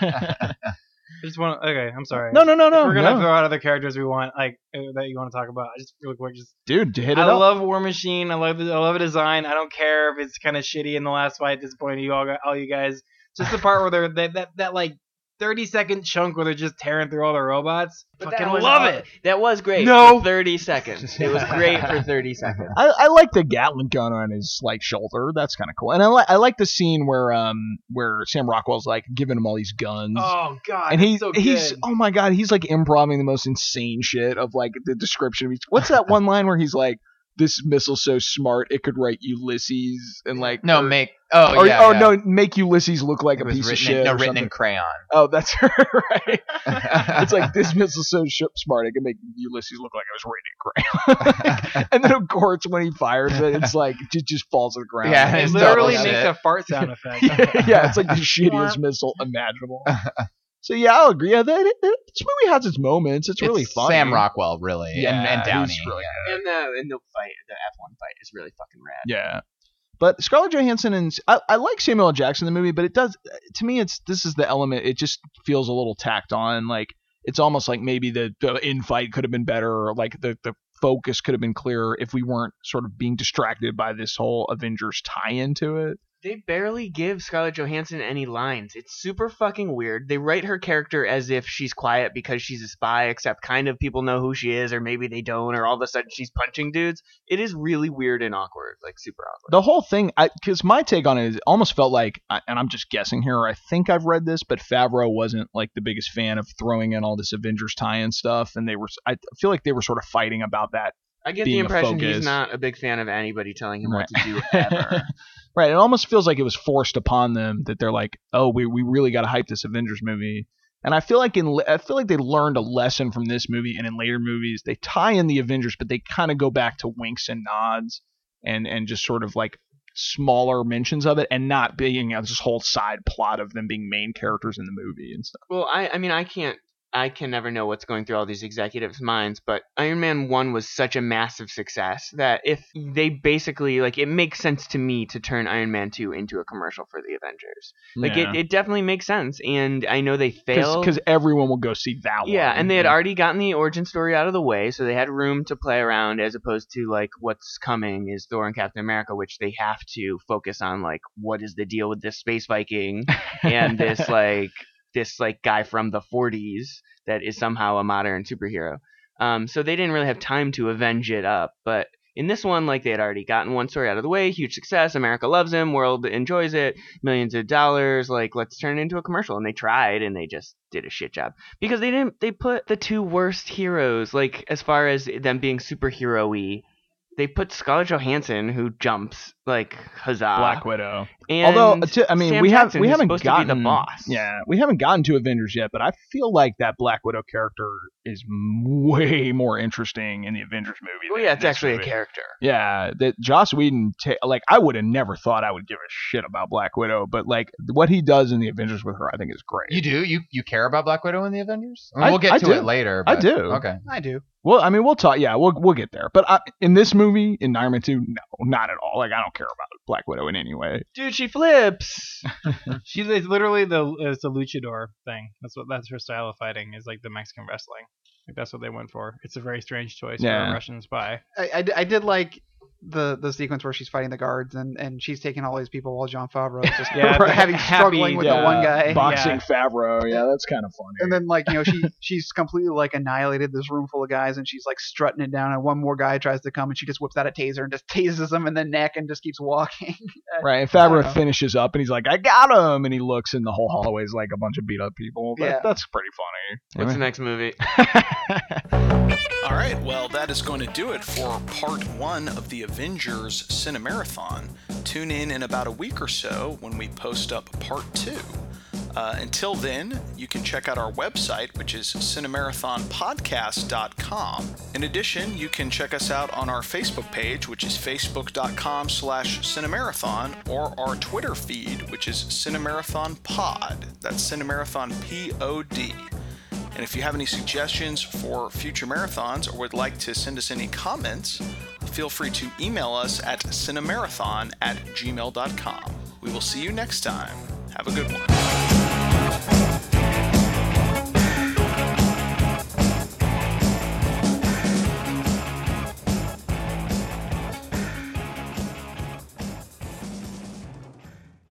Just want. Okay, I'm sorry. No. If we're gonna throw out other characters we want, like that you want to talk about. Just really quick, dude, hit it I up. love War Machine. I love the design. I don't care if it's kind of shitty in the last fight. Disappointing all you guys. Just the part where that like 30-second chunk where they're just tearing through all the robots. Fucking love it. That was great. No. For 30 seconds. It was great for 30 seconds. I like the Gatling gun on his like shoulder. That's kind of cool. And I like the scene where Sam Rockwell's like giving him all these guns. Oh god, and he's so good. he's oh my god, he's like improvising the most insane shit of like the description of each. What's that one line where he's like, "This missile's so smart it could write Ulysses," and like make Ulysses look like a piece of shit. Written in crayon. Oh, that's right. It's like, this missile's so smart it can make Ulysses look like it was written in crayon. And then of course when he fires it, it's like it just falls to the ground. Yeah, it it's literally double makes shit. a fart sound effect. Yeah, it's like the shittiest missile imaginable. So yeah, I'll agree. Yeah, this movie has its moments. It's really fun. Sam Rockwell, really, and Downey. He's really And the fight, the F1 fight, is really fucking rad. Yeah. But Scarlett Johansson and I like Samuel L. Jackson in the movie, but it does, to me, this is the element. It just feels a little tacked on. Like it's almost like maybe the infight could have been better, or like the focus could have been clearer if we weren't sort of being distracted by this whole Avengers tie-in to it. They barely give Scarlett Johansson any lines. It's super fucking weird. They write her character as if she's quiet because she's a spy, except kind of people know who she is, or maybe they don't, or all of a sudden she's punching dudes. It is really weird and awkward, like super awkward. The whole thing, because my take on it is, it almost felt like, and I'm just guessing here, I think I've read this, but Favreau wasn't like the biggest fan of throwing in all this Avengers tie-in stuff, and I feel like they were sort of fighting about that. I get the being a impression focus. he's not a big fan of anybody telling him Right. what to do ever. Right. It almost feels like it was forced upon them that they're like, oh, we really got to hype this Avengers movie. And I feel like they learned a lesson from this movie, and in later movies they tie in the Avengers, but they kind of go back to winks and nods and just sort of like smaller mentions of it, and not being this whole side plot of them being main characters in the movie and stuff. Well, I can never know what's going through all these executives' minds, but Iron Man 1 was such a massive success that if they basically, like, it makes sense to me to turn Iron Man 2 into a commercial for the Avengers. Like, Yeah. it definitely makes sense, and I know they failed. Because everyone will go see that one. Yeah, and they had already gotten the origin story out of the way, so they had room to play around, as opposed to, like, what's coming is Thor and Captain America, which they have to focus on, like, what is the deal with this space Viking and this guy from the 40s that is somehow a modern superhero. So they didn't really have time to avenge it up. But in this one, like, they had already gotten one story out of the way, huge success, America loves him, world enjoys it, millions of dollars, like, let's turn it into a commercial. And they tried, and they just did a shit job. Because they put the two worst heroes, like, as far as them being superhero-y, they put Scarlett Johansson, who jumps, like, huzzah. Black Widow. And Although, Sam we Jackson, who's haven't supposed gotten to be the boss. Yeah, we haven't gotten to Avengers yet, but I feel like that Black Widow character is way more interesting in the Avengers movie. Well, than yeah, in it's this actually movie. a character. Yeah, that Joss Whedon, I would have never thought I would give a shit about Black Widow, but like what he does in the Avengers with her, I think is great. You do? You care about Black Widow in the Avengers? I mean, I- we'll get I to do. it later. I But, do. Okay. I do. Well, I mean, we'll talk. Yeah, we'll get there. But in this movie, in Iron Man 2, no, not at all. Like, I don't care about Black Widow in any way. Dude, she flips. She's literally it's the luchador thing. That's her style of fighting, is like the Mexican wrestling. Like that's what they went for. It's a very strange choice for Yeah. a Russian spy. I did like the sequence where she's fighting the guards and she's taking all these people while Jon Favreau is just Yeah, having happy- struggling with the one guy. Boxing Favreau. Yeah, that's kind of funny. And then like she's completely like annihilated this room full of guys and she's like strutting it down and one more guy tries to come and she just whips out a taser and just tases him in the neck and just keeps walking. Right, and I don't Favreau know. finishes up and he's like, I got him! And he looks in the whole hallway is like a bunch of beat up people. Yeah. That's pretty funny. What's the next movie? All right, well, that is going to do it for part 1 of the Avengers Cinemarathon. Tune in about a week or so when we post up part 2. Until then, you can check out our website, which is cinemarathonpodcast.com. In addition, you can check us out on our Facebook page, which is facebook.com/cinemarathon, or our Twitter feed, which is cinemarathonpod. That's Cinemarathon Pod. And if you have any suggestions for future marathons or would like to send us any comments, feel free to email us at cinemarathon@gmail.com. We will see you next time. Have a good one.